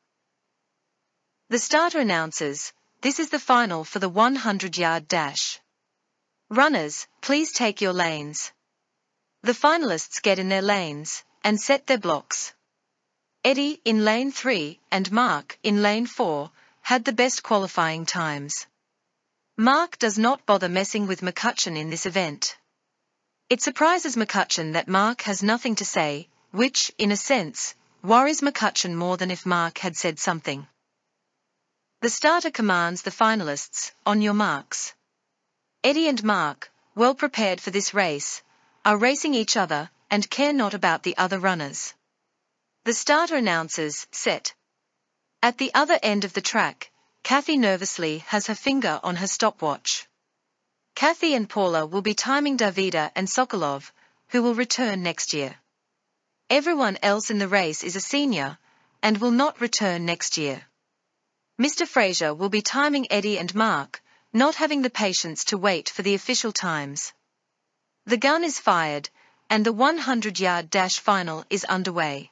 The starter announces, this is the final for the one hundred yard dash. Runners, please take your lanes. The finalists get in their lanes, and set their blocks. Eddie, in lane three, and Mark, in lane four, had the best qualifying times. Mark does not bother messing with McCutcheon in this event. It surprises McCutcheon that Mark has nothing to say, which, in a sense, worries McCutcheon more than if Mark had said something. The starter commands the finalists, on your marks. Eddie and Mark, well prepared for this race, are racing each other, and care not about the other runners. The starter announces, set. At the other end of the track, Kathy nervously has her finger on her stopwatch. Kathy and Paula will be timing Davida and Sokolov, who will return next year. Everyone else in the race is a senior, and will not return next year. Mister Fraser will be timing Eddie and Mark, not having the patience to wait for the official times. The gun is fired, and the one hundred yard dash final is underway.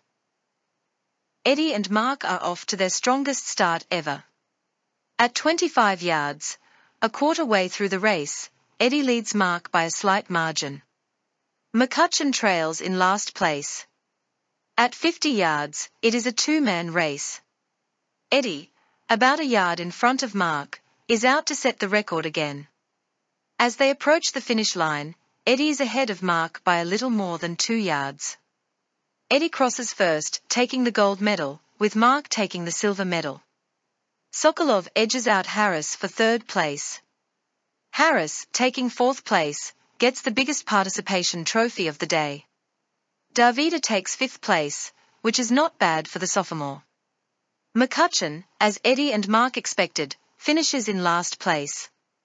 Eddie and Mark are off to their strongest start ever. At twenty-five yards, a quarter way through the race, Eddie leads Mark by a slight margin. McCutcheon trails in last place. At fifty yards, it is a two-man race. Eddie, about a yard in front of Mark, is out to set the record again. As they approach the finish line, Eddie is ahead of Mark by a little more than two yards. Eddie crosses first, taking the gold medal, with Mark taking the silver medal. Sokolov edges out Harris for third place. Harris, taking fourth place, gets the biggest participation trophy of the day. Davida takes fifth place, which is not bad for the sophomore. McCutcheon, as Eddie and Mark expected, finishes in last place.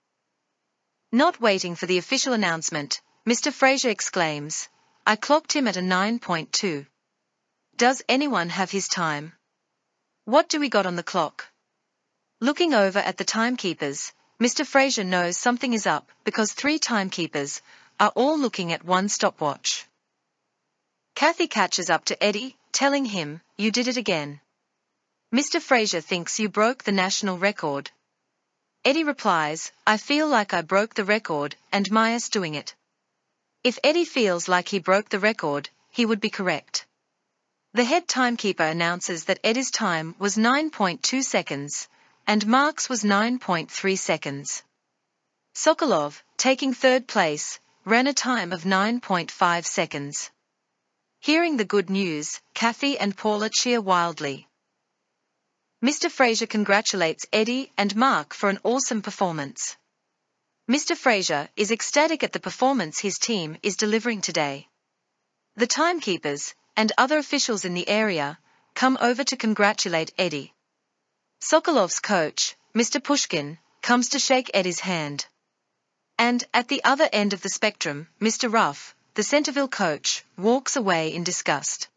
Not waiting for the official announcement, Mister Fraser exclaims, "I clocked him at a nine point two. Does anyone have his time? What do we got on the clock?" Looking over at the timekeepers, Mister Fraser knows something is up because three timekeepers are all looking at one stopwatch. Kathy catches up to Eddie, telling him, "You did it again. Mister Fraser thinks you broke the national record." Eddie replies, "I feel like I broke the record and Maya's doing it." If Eddie feels like he broke the record, he would be correct. The head timekeeper announces that Eddie's time was nine point two seconds, and Mark's was nine point three seconds. Sokolov, taking third place, ran a time of nine point five seconds. Hearing the good news, Kathy and Paula cheer wildly. Mister Fraser congratulates Eddie and Mark for an awesome performance. Mister Fraser is ecstatic at the performance his team is delivering today. The timekeepers and other officials in the area come over to congratulate Eddie. Sokolov's coach, Mister Pushkin, comes to shake Eddie's hand. And, at the other end of the spectrum, Mister Ruff, the Centerville coach, walks away in disgust.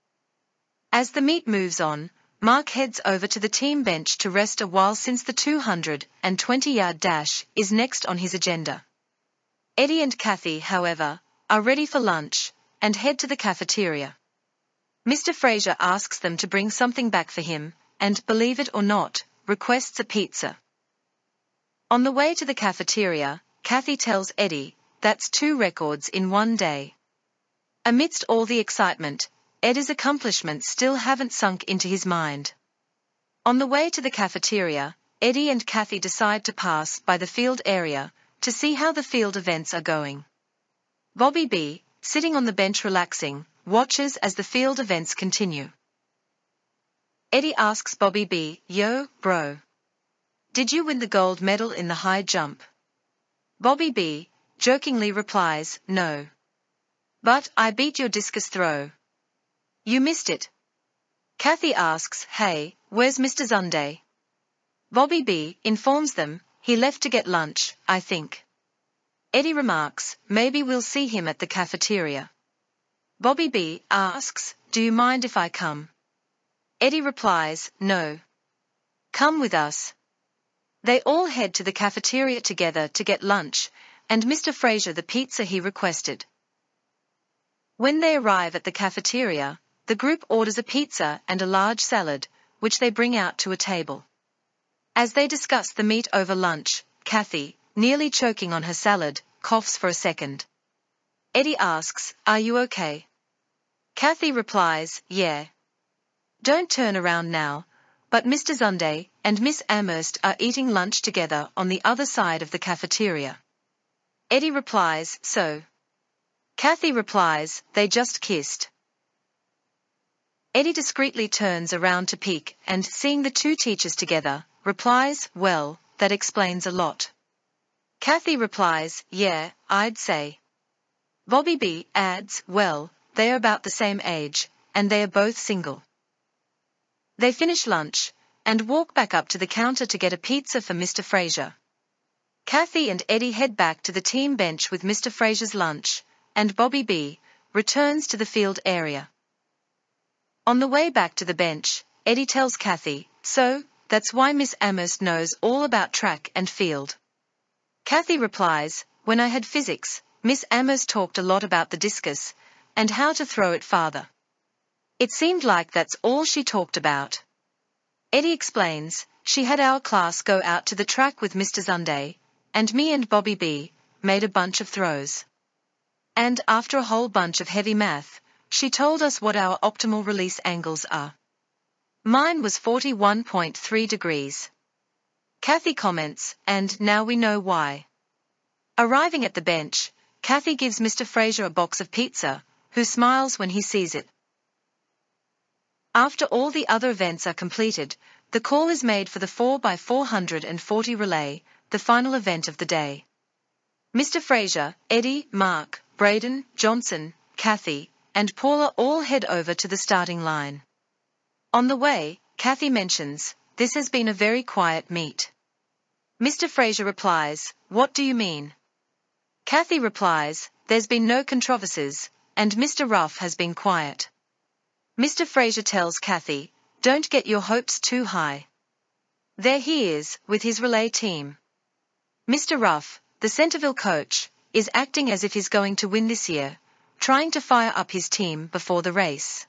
As the meet moves on, Mark heads over to the team bench to rest a while since the two hundred twenty yard dash is next on his agenda. Eddie and Kathy, however, are ready for lunch and head to the cafeteria. Mister Fraser asks them to bring something back for him, and, believe it or not, requests a pizza. On the way to the cafeteria, Kathy tells Eddie, "That's two records in one day." Amidst all the excitement, Eddie's accomplishments still haven't sunk into his mind. On the way to the cafeteria, Eddie and Kathy decide to pass by the field area to see how the field events are going. Bobby B, sitting on the bench relaxing, watches as the field events continue. Eddie asks Bobby B, "Yo, bro. Did you win the gold medal in the high jump?" Bobby B, jokingly replies, "No. But I beat your discus throw. You missed it." Kathy asks, "Hey, where's Mister Zunday?" Bobby B informs them, "He left to get lunch, I think." Eddie remarks, "Maybe we'll see him at the cafeteria." Bobby B asks, "Do you mind if I come?" Eddie replies, "No. Come with us." They all head to the cafeteria together to get lunch, and Mister Fraser the pizza he requested. When they arrive at the cafeteria, the group orders a pizza and a large salad, which they bring out to a table. As they discuss the meat over lunch, Kathy, nearly choking on her salad, coughs for a second. Eddie asks, "Are you okay?" Kathy replies, "Yeah. Don't turn around now," but Mister Zunday and Miss Amherst are eating lunch together on the other side of the cafeteria. Eddie replies, "So?" Kathy replies, "They just kissed." Eddie discreetly turns around to peek and, seeing the two teachers together, replies, "Well, that explains a lot." Kathy replies, "Yeah, I'd say." Bobby B adds, "Well, they are about the same age, and they are both single." They finish lunch and walk back up to the counter to get a pizza for Mister Fraser. Kathy and Eddie head back to the team bench with Mister Fraser's lunch, and Bobby B returns to the field area. On the way back to the bench, Eddie tells Kathy, "So, that's why Miss Amherst knows all about track and field." Kathy replies, "When I had physics, Miss Amherst talked a lot about the discus and how to throw it farther. It seemed like that's all she talked about." Eddie explains, "She had our class go out to the track with Mister Zunday, and me and Bobby B made a bunch of throws. And after a whole bunch of heavy math, she told us what our optimal release angles are. Mine was forty-one point three degrees. Kathy comments, "And now we know why." Arriving at the bench, Kathy gives Mister Fraser a box of pizza, who smiles when he sees it. After all the other events are completed, the call is made for the four by four hundred forty relay, the final event of the day. Mister Fraser, Eddie, Mark, Braden, Johnson, Kathy, and Paula all head over to the starting line. On the way, Kathy mentions, "This has been a very quiet meet." Mister Fraser replies, "What do you mean?" Kathy replies, "There's been no controversies, and Mister Ruff has been quiet." Mister Fraser tells Kathy, "Don't get your hopes too high." There he is, with his relay team. Mister Ruff, the Centerville coach, is acting as if he's going to win this year, trying to fire up his team before the race.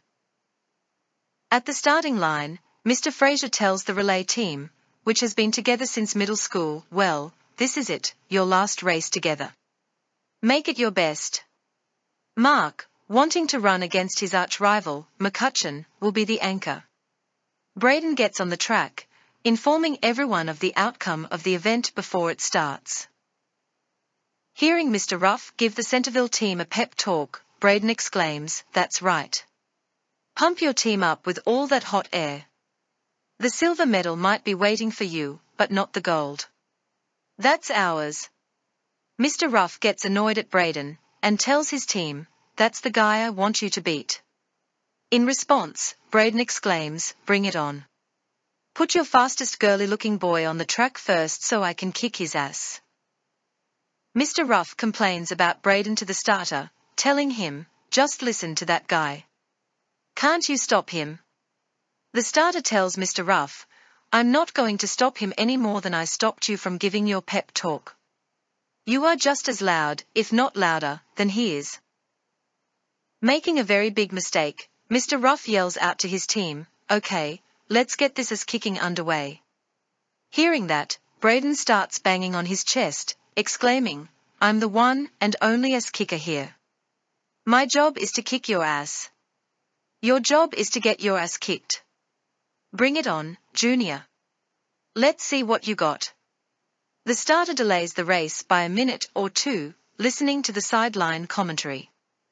At the starting line, Mister Fraser tells the relay team, which has been together since middle school, "Well, this is it, your last race together. Make it your best." Mark, wanting to run against his arch-rival, McCutcheon, will be the anchor. Braden gets on the track, informing everyone of the outcome of the event before it starts. Hearing Mister Ruff give the Centerville team a pep talk, Braden exclaims, "That's right. Pump your team up with all that hot air. The silver medal might be waiting for you, but not the gold. That's ours." Mister Ruff gets annoyed at Braden, and tells his team, "That's the guy I want you to beat." In response, Braden exclaims, "Bring it on. Put your fastest girly-looking boy on the track first so I can kick his ass." Mister Ruff complains about Braden to the starter, telling him, "Just listen to that guy. Can't you stop him?" The starter tells Mister Ruff, "I'm not going to stop him any more than I stopped you from giving your pep talk. You are just as loud, if not louder, than he is." Making a very big mistake, Mister Ruff yells out to his team, "Okay, let's get this ass kicking underway." Hearing that, Braden starts banging on his chest, exclaiming, "I'm the one and only ass kicker here. My job is to kick your ass. Your job is to get your ass kicked. Bring it on, Junior. Let's see what you got." The starter delays the race by a minute or two, listening to the sideline commentary.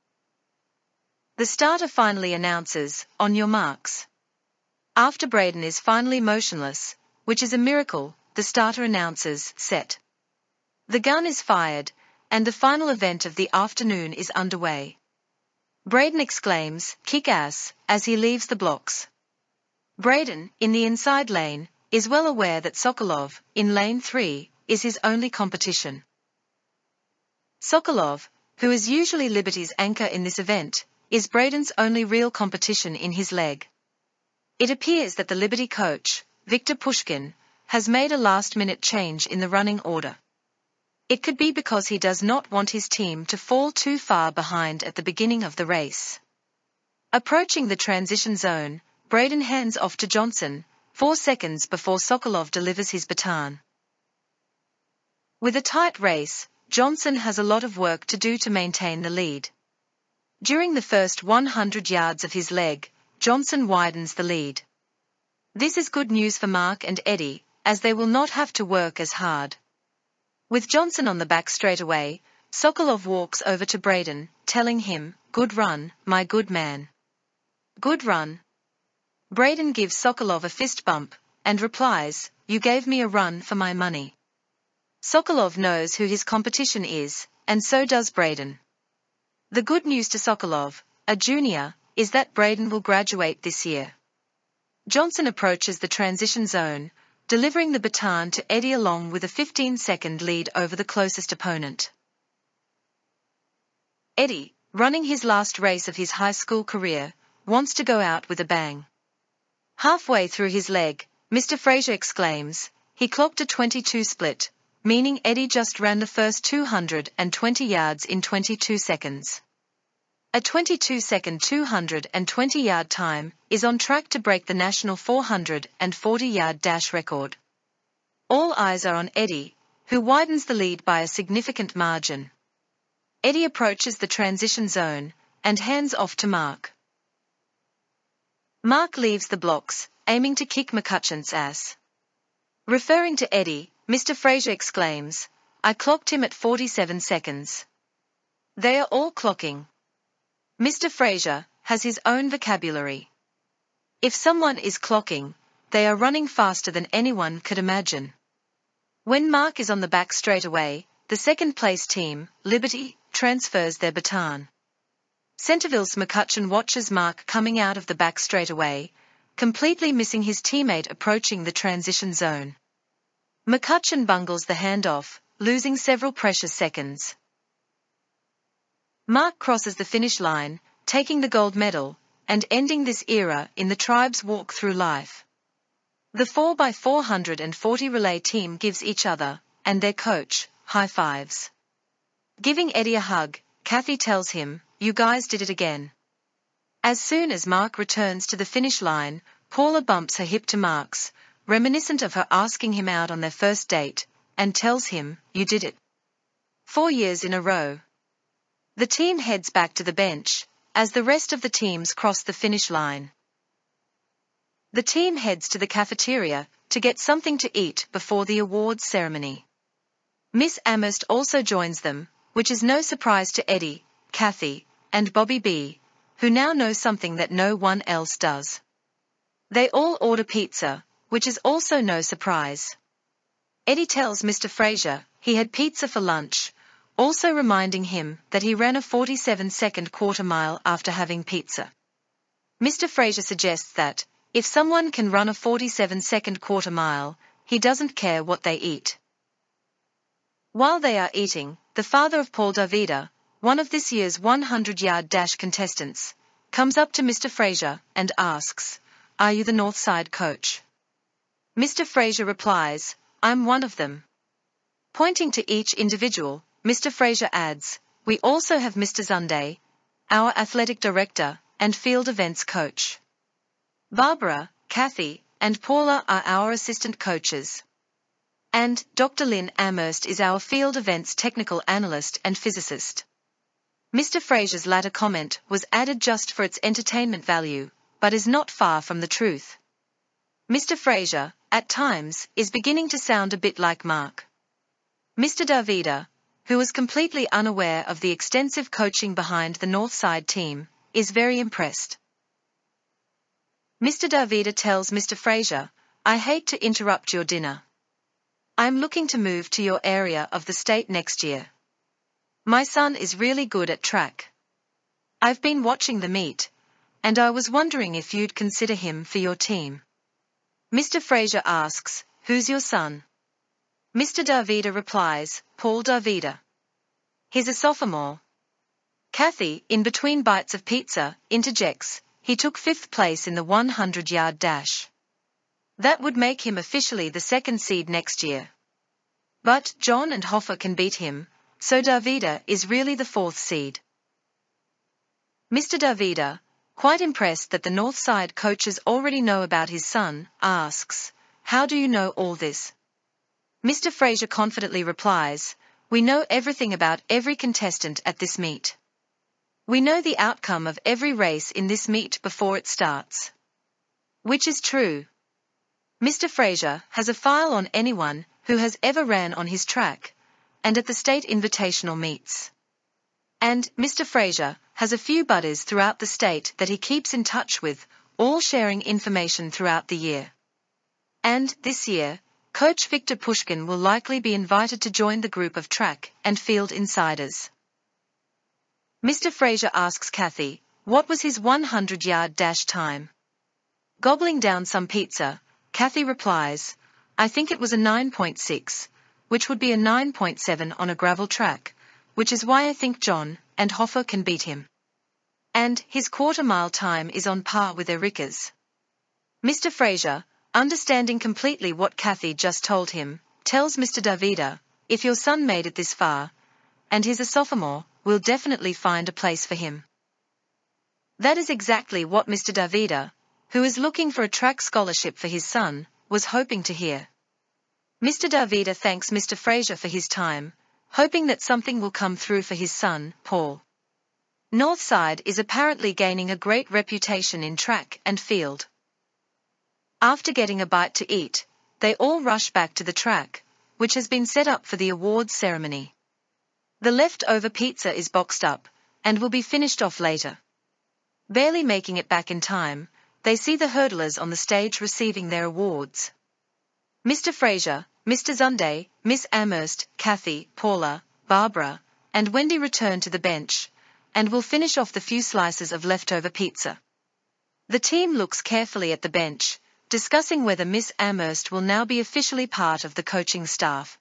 The starter finally announces, "On your marks." After Braden is finally motionless, which is a miracle, the starter announces, "Set." The gun is fired, and the final event of the afternoon is underway. Braden exclaims, "Kick ass," as he leaves the blocks. Braden, in the inside lane, is well aware that Sokolov, in lane three, is his only competition. Sokolov, who is usually Liberty's anchor in this event, is Braden's only real competition in his leg. It appears that the Liberty coach, Victor Pushkin, has made a last-minute change in the running order. It could be because he does not want his team to fall too far behind at the beginning of the race. Approaching the transition zone, Braden hands off to Johnson, four seconds before Sokolov delivers his baton. With a tight race, Johnson has a lot of work to do to maintain the lead. During the first one hundred yards of his leg, Johnson widens the lead. This is good news for Mark and Eddie, as they will not have to work as hard. With Johnson on the back straightaway, Sokolov walks over to Braden, telling him, "Good run, my good man. Good run." Braden gives Sokolov a fist bump, and replies, "You gave me a run for my money." Sokolov knows who his competition is, and so does Braden. The good news to Sokolov, a junior, is that Braden will graduate this year. Johnson approaches the transition zone, delivering the baton to Eddie along with a fifteen-second lead over the closest opponent. Eddie, running his last race of his high school career, wants to go out with a bang. Halfway through his leg, Mister Fraser exclaims, he clocked a twenty-two split, meaning Eddie just ran the first two hundred twenty yards in twenty-two seconds. A twenty-two second two hundred twenty yard time is on track to break the national four hundred forty yard dash record. All eyes are on Eddie, who widens the lead by a significant margin. Eddie approaches the transition zone and hands off to Mark. Mark leaves the blocks, aiming to kick McCutcheon's ass. Referring to Eddie, Mister Fraser exclaims, "I clocked him at forty-seven seconds. They are all clocking. Mister Fraser has his own vocabulary. If someone is clocking, they are running faster than anyone could imagine. When Mark is on the back straightaway, the second-place team, Liberty, transfers their baton. Centerville's McCutcheon watches Mark coming out of the back straightaway, completely missing his teammate approaching the transition zone. McCutcheon bungles the handoff, losing several precious seconds. Mark crosses the finish line, taking the gold medal, and ending this era in the tribe's walk through life. The four by four hundred forty relay team gives each other, and their coach, high fives. Giving Eddie a hug, Kathy tells him, "You guys did it again." As soon as Mark returns to the finish line, Paula bumps her hip to Mark's, reminiscent of her asking him out on their first date, and tells him, "You did it. Four years in a row." The team heads back to the bench, as the rest of the teams cross the finish line. The team heads to the cafeteria to get something to eat before the awards ceremony. Miss Amherst also joins them, which is no surprise to Eddie, Kathy, and Bobby B, who now know something that no one else does. They all order pizza, which is also no surprise. Eddie tells Mister Fraser he had pizza for lunch, also reminding him that he ran a forty-seven second quarter mile after having pizza. Mister Fraser suggests that, if someone can run a forty-seven second quarter mile, he doesn't care what they eat. While they are eating, the father of Paul Davida, one of this year's hundred yard dash contestants, comes up to Mister Fraser and asks, "Are you the Northside coach?" Mister Fraser replies, "I'm one of them." Pointing to each individual, Mister Fraser adds, "We also have Mister Zunday, our athletic director and field events coach. Barbara, Kathy, and Paula are our assistant coaches. And Doctor Lynn Amherst is our field events technical analyst and physicist." Mister Fraser's latter comment was added just for its entertainment value, but is not far from the truth. Mister Fraser, at times, is beginning to sound a bit like Mark. Mister Davida, who was completely unaware of the extensive coaching behind the Northside team, is very impressed. Mister Davida tells Mister Fraser, "I hate to interrupt your dinner. I'm looking to move to your area of the state next year. My son is really good at track. I've been watching the meet, and I was wondering if you'd consider him for your team." Mister Fraser asks, "Who's your son?" Mister Davida replies, "Paul Davida. He's a sophomore." Kathy, in between bites of pizza, interjects, "He took fifth place in the hundred yard dash. That would make him officially the second seed next year. But John and Hoffa can beat him, so Davida is really the fourth seed." Mister Davida, quite impressed that the Northside coaches already know about his son, asks, "How do you know all this?" Mister Fraser confidently replies, "We know everything about every contestant at this meet. We know the outcome of every race in this meet before it starts." Which is true. Mister Fraser has a file on anyone who has ever ran on his track, and at the state invitational meets. And Mister Fraser has a few buddies throughout the state that he keeps in touch with, all sharing information throughout the year. And, this year, Coach Victor Pushkin will likely be invited to join the group of track and field insiders. Mister Fraser asks Kathy, what was his hundred yard dash time? Gobbling down some pizza, Kathy replies, "I think it was a nine point six, which would be a nine point seven on a gravel track, which is why I think John and Hoffa can beat him. And his quarter mile time is on par with Erika's." Mister Fraser, understanding completely what Kathy just told him, tells Mister Davida, "If your son made it this far, and he's a sophomore, we'll definitely find a place for him." That is exactly what Mister Davida, who is looking for a track scholarship for his son, was hoping to hear. Mister Davida thanks Mister Fraser for his time, hoping that something will come through for his son, Paul. Northside is apparently gaining a great reputation in track and field. After getting a bite to eat, they all rush back to the track, which has been set up for the awards ceremony. The leftover pizza is boxed up, and will be finished off later. Barely making it back in time, they see the hurdlers on the stage receiving their awards. Mister Fraser, Mister Zunday, Miss Amherst, Kathy, Paula, Barbara, and Wendy return to the bench, and will finish off the few slices of leftover pizza. The team looks carefully at the bench, discussing whether Miss Amherst will now be officially part of the coaching staff.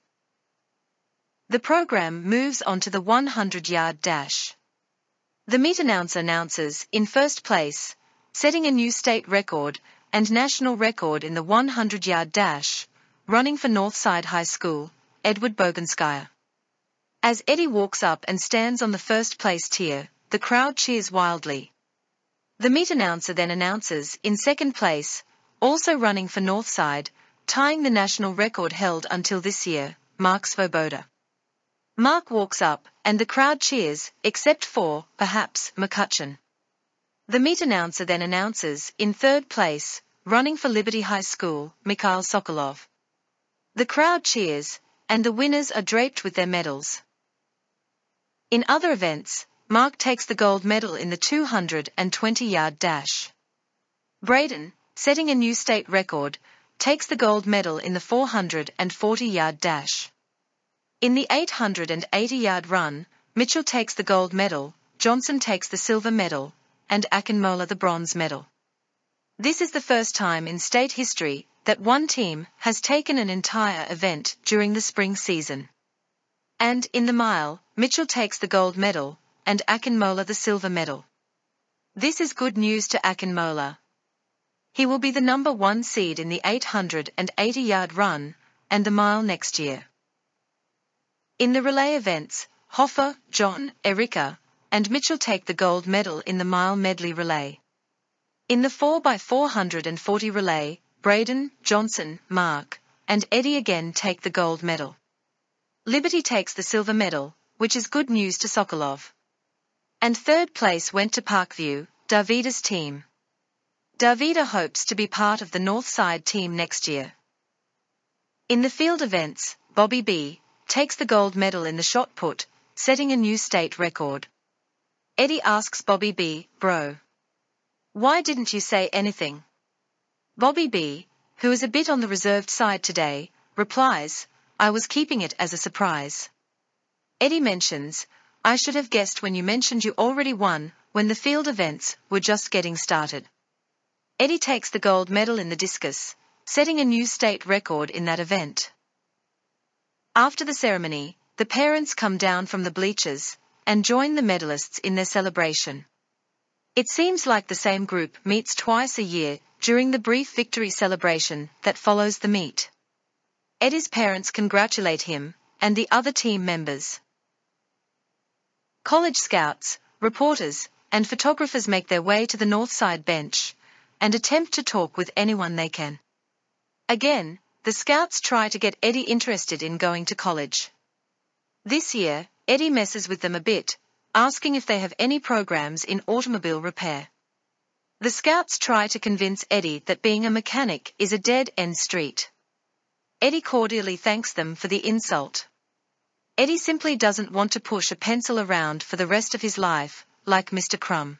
The program moves on to the one hundred yard dash. The meet announcer announces, in first place, setting a new state record and national record in the one hundred yard dash, running for Northside High School, Edward Boganskaya. As Eddie walks up and stands on the first place tier, the crowd cheers wildly. The meet announcer then announces, in second place, also running for Northside, tying the national record held until this year, Mark Svoboda. Mark walks up, and the crowd cheers, except for, perhaps, McCutcheon. The meet announcer then announces, in third place, running for Liberty High School, Mikhail Sokolov. The crowd cheers, and the winners are draped with their medals. In other events, Mark takes the gold medal in the two hundred twenty yard dash. Braden, setting a new state record, takes the gold medal in the four hundred forty yard dash. In the eight hundred eighty yard run, Mitchell takes the gold medal, Johnson takes the silver medal, and Akinmola the bronze medal. This is the first time in state history that one team has taken an entire event during the spring season. And, in the mile, Mitchell takes the gold medal, and Akinmola the silver medal. This is good news to Akinmola. He will be the number one seed in the eight hundred eighty yard run, and the mile next year. In the relay events, Hoffer, John, Erika, and Mitchell take the gold medal in the mile medley relay. In the four by four hundred forty relay, Braden, Johnson, Mark, and Eddie again take the gold medal. Liberty takes the silver medal, which is good news to Sokolov. And third place went to Parkview, Davida's team. Davida hopes to be part of the Northside team next year. In the field events, Bobby B. takes the gold medal in the shot put, setting a new state record. Eddie asks Bobby B, "Bro, why didn't you say anything?" Bobby B, who is a bit on the reserved side today, replies, "I was keeping it as a surprise." Eddie mentions, "I should have guessed when you mentioned you already won, when the field events were just getting started." Eddie takes the gold medal in the discus, setting a new state record in that event. After the ceremony, the parents come down from the bleachers and join the medalists in their celebration. It seems like the same group meets twice a year during the brief victory celebration that follows the meet. Eddie's parents congratulate him and the other team members. College scouts, reporters, and photographers make their way to the Northside bench and attempt to talk with anyone they can. Again, the scouts try to get Eddie interested in going to college. This year, Eddie messes with them a bit, asking if they have any programs in automobile repair. The scouts try to convince Eddie that being a mechanic is a dead-end street. Eddie cordially thanks them for the insult. Eddie simply doesn't want to push a pencil around for the rest of his life, like Mister Crumb.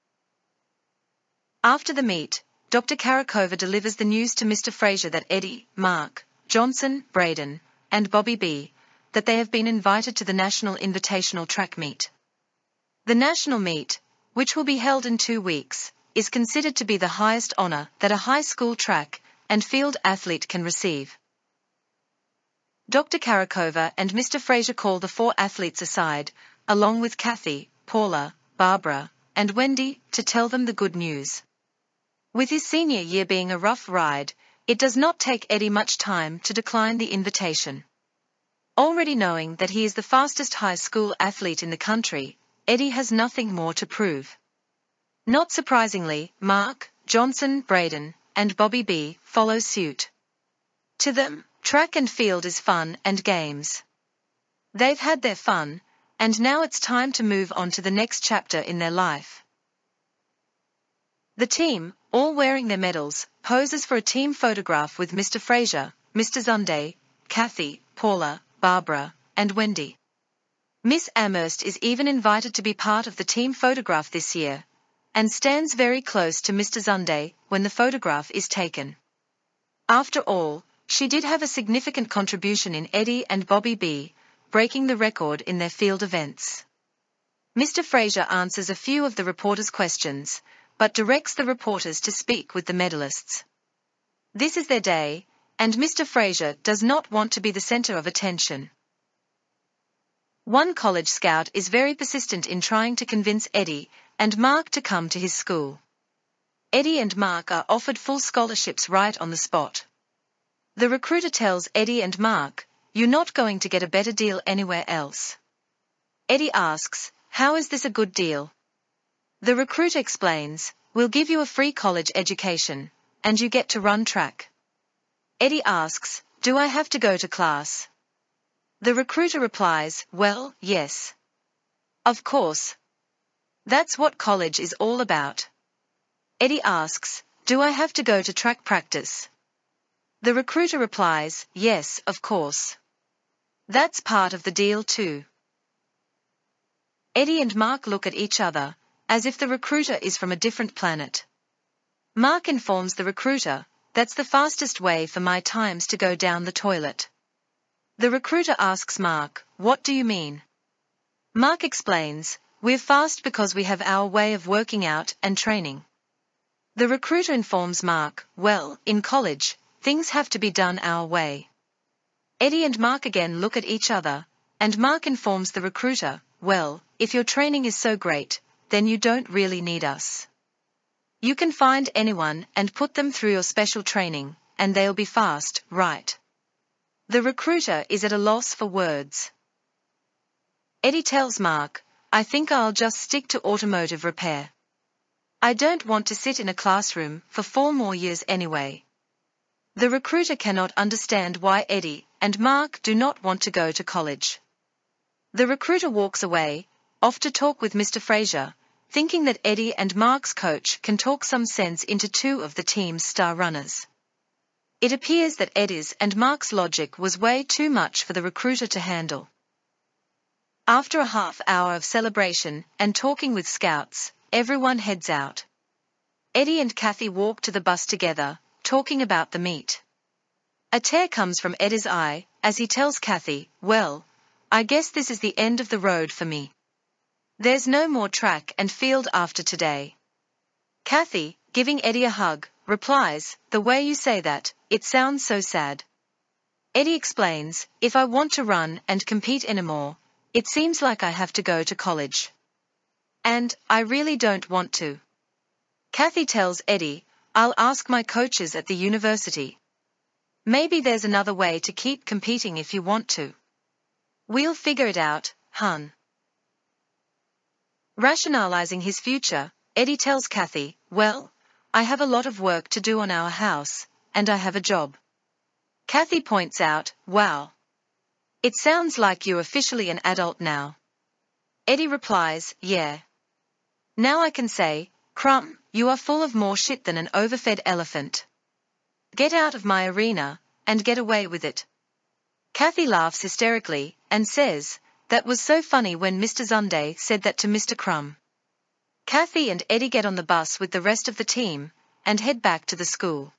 After the meet, Doctor Karakova delivers the news to Mister Fraser that Eddie, Mark, Johnson, Braden, and Bobby B, that they have been invited to the National Invitational Track Meet. The national meet, which will be held in two weeks, is considered to be the highest honor that a high school track and field athlete can receive. Doctor Karakova and Mister Fraser call the four athletes aside, along with Kathy, Paula, Barbara, and Wendy, to tell them the good news. With his senior year being a rough ride, it does not take Eddie much time to decline the invitation. Already knowing that he is the fastest high school athlete in the country, Eddie has nothing more to prove. Not surprisingly, Mark, Johnson, Braden, and Bobby B follow suit. To them, track and field is fun and games. They've had their fun, and now it's time to move on to the next chapter in their life. The team, all wearing their medals, poses for a team photograph with Mister Fraser, Mister Zunday, Kathy, Paula, Barbara, and Wendy. Miss Amherst is even invited to be part of the team photograph this year, and stands very close to Mister Zunde when the photograph is taken. After all, she did have a significant contribution in Eddie and Bobby B, breaking the record in their field events. Mister Fraser answers a few of the reporters' questions, but directs the reporters to speak with the medalists. This is their day, and Mister Fraser does not want to be the center of attention. One college scout is very persistent in trying to convince Eddie and Mark to come to his school. Eddie and Mark are offered full scholarships right on the spot. The recruiter tells Eddie and Mark, "You're not going to get a better deal anywhere else." Eddie asks, "How is this a good deal?" The recruiter explains, "We'll give you a free college education, and you get to run track." Eddie asks, "Do I have to go to class?" The recruiter replies, "Well, yes. Of course. That's what college is all about." Eddie asks, "Do I have to go to track practice?" The recruiter replies, "Yes, of course. That's part of the deal too." Eddie and Mark look at each other, as if the recruiter is from a different planet. Mark informs the recruiter, "That's the fastest way for my times to go down the toilet." The recruiter asks Mark, "What do you mean?" Mark explains, "We're fast because we have our way of working out and training." The recruiter informs Mark, "Well, in college, things have to be done our way." Eddie and Mark again look at each other, and Mark informs the recruiter, "Well, if your training is so great, then you don't really need us. You can find anyone and put them through your special training, and they'll be fast, right?" The recruiter is at a loss for words. Eddie tells Mark, "I think I'll just stick to automotive repair. I don't want to sit in a classroom for four more years anyway." The recruiter cannot understand why Eddie and Mark do not want to go to college. The recruiter walks away, off to talk with Mister Fraser, thinking that Eddie and Mark's coach can talk some sense into two of the team's star runners. It appears that Eddie's and Mark's logic was way too much for the recruiter to handle. After a half hour of celebration and talking with scouts, everyone heads out. Eddie and Kathy walk to the bus together, talking about the meet. A tear comes from Eddie's eye, as he tells Kathy, "Well, I guess this is the end of the road for me. There's no more track and field after today." Kathy, giving Eddie a hug, replies, "The way you say that, it sounds so sad." Eddie explains, "If I want to run and compete anymore, it seems like I have to go to college. And I really don't want to." Kathy tells Eddie, "I'll ask my coaches at the university. Maybe there's another way to keep competing if you want to. We'll figure it out, hun." Rationalizing his future, Eddie tells Kathy, "Well, I have a lot of work to do on our house, and I have a job." Kathy points out, "Wow. It sounds like you're officially an adult now." Eddie replies, "Yeah. Now I can say, Crumb, you are full of more shit than an overfed elephant. Get out of my arena, and get away with it." Kathy laughs hysterically, and says, "That was so funny when Mister Zunde said that to Mister Crumb." Kathy and Eddie get on the bus with the rest of the team, and head back to the school.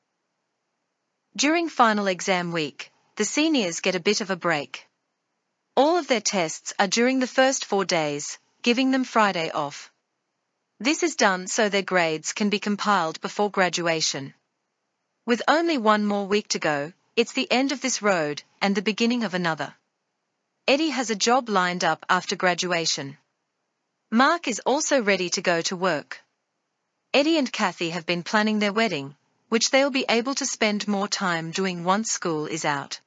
During final exam week, the seniors get a bit of a break. All of their tests are during the first four days, giving them Friday off. This is done so their grades can be compiled before graduation. With only one more week to go, it's the end of this road, and the beginning of another. Eddie has a job lined up after graduation. Mark is also ready to go to work. Eddie and Kathy have been planning their wedding, which they'll be able to spend more time doing once school is out.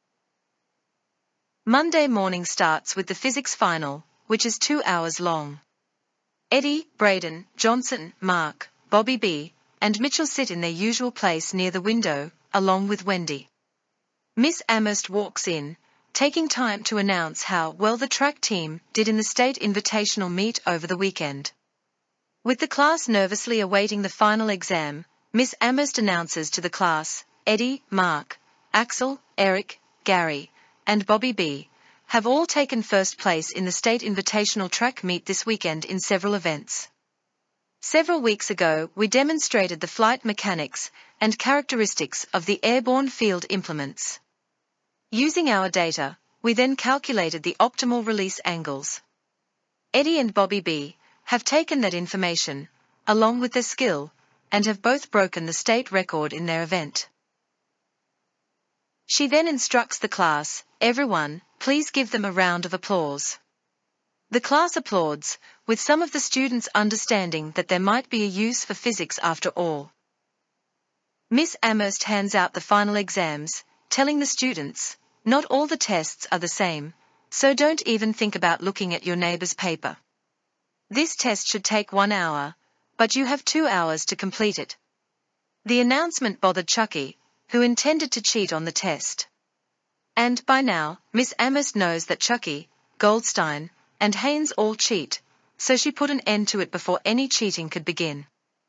Monday morning starts with the physics final, which is two hours long. Eddie, Braden, Johnson, Mark, Bobby B, and Mitchell sit in their usual place near the window, along with Wendy. Miss Amherst walks in, taking time to announce how well the track team did in the state invitational meet over the weekend. With the class nervously awaiting the final exam, Miss Amherst announces to the class, "Eddie, Mark, Axel, Eric, Gary, and Bobby B have all taken first place in the state invitational track meet this weekend in several events. Several weeks ago, we demonstrated the flight mechanics and characteristics of the airborne field implements. Using our data, we then calculated the optimal release angles. Eddie and Bobby B have taken that information, along with their skill, and have both broken the state record in their event. She then instructs the class, "Everyone, please give them a round of applause." The class applauds, with some of the students understanding that there might be a use for physics after all. Miss Amherst hands out the final exams, telling the students, "Not all the tests are the same, so don't even think about looking at your neighbor's paper. This test should take one hour, but you have two hours to complete it." The announcement bothered Chucky, who intended to cheat on the test. And by now, Miss Amherst knows that Chucky, Goldstein, and Haynes all cheat, so she put an end to it before any cheating could begin.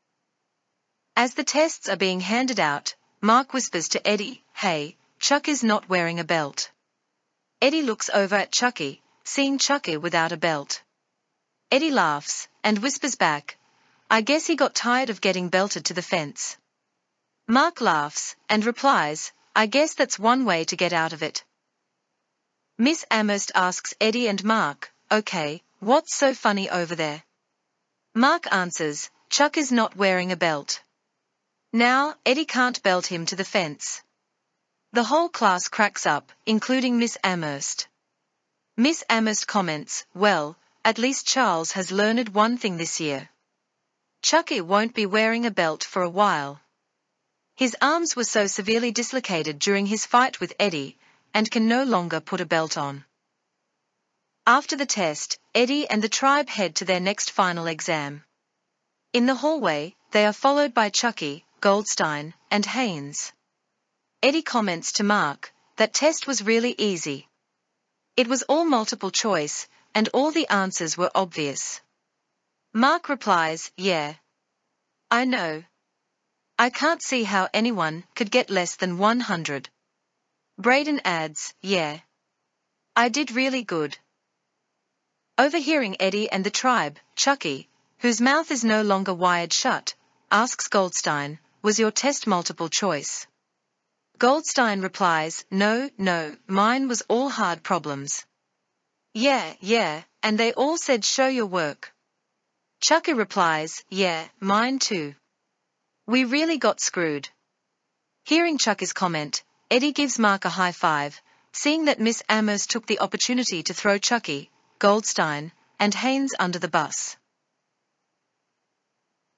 As the tests are being handed out, Mark whispers to Eddie, "Hey, Chuck is not wearing a belt." Eddie looks over at Chucky, seeing Chucky without a belt. Eddie laughs, and whispers back, "I guess he got tired of getting belted to the fence." Mark laughs, and replies, "I guess that's one way to get out of it." Miss Amherst asks Eddie and Mark, "Okay, what's so funny over there?" Mark answers, "Chuck is not wearing a belt. Now, Eddie can't belt him to the fence." The whole class cracks up, including Miss Amherst. Miss Amherst comments, "Well, at least Charles has learned one thing this year. Chucky won't be wearing a belt for a while." His arms were so severely dislocated during his fight with Eddie, and can no longer put a belt on. After the test, Eddie and the tribe head to their next final exam. In the hallway, they are followed by Chucky, Goldstein, and Haynes. Eddie comments to Mark, "That test was really easy. It was all multiple choice, and all the answers were obvious." Mark replies, "Yeah. I know. I can't see how anyone could get less than one hundred. Braden adds, "Yeah. I did really good." Overhearing Eddie and the tribe, Chucky, whose mouth is no longer wired shut, asks Goldstein, "Was your test multiple choice?" Goldstein replies, "No, no, mine was all hard problems." "Yeah, yeah, and they all said show your work." Chucky replies, "Yeah, mine too. We really got screwed." Hearing Chucky's comment, Eddie gives Mark a high five, seeing that Miss Amherst took the opportunity to throw Chucky, Goldstein, and Haynes under the bus.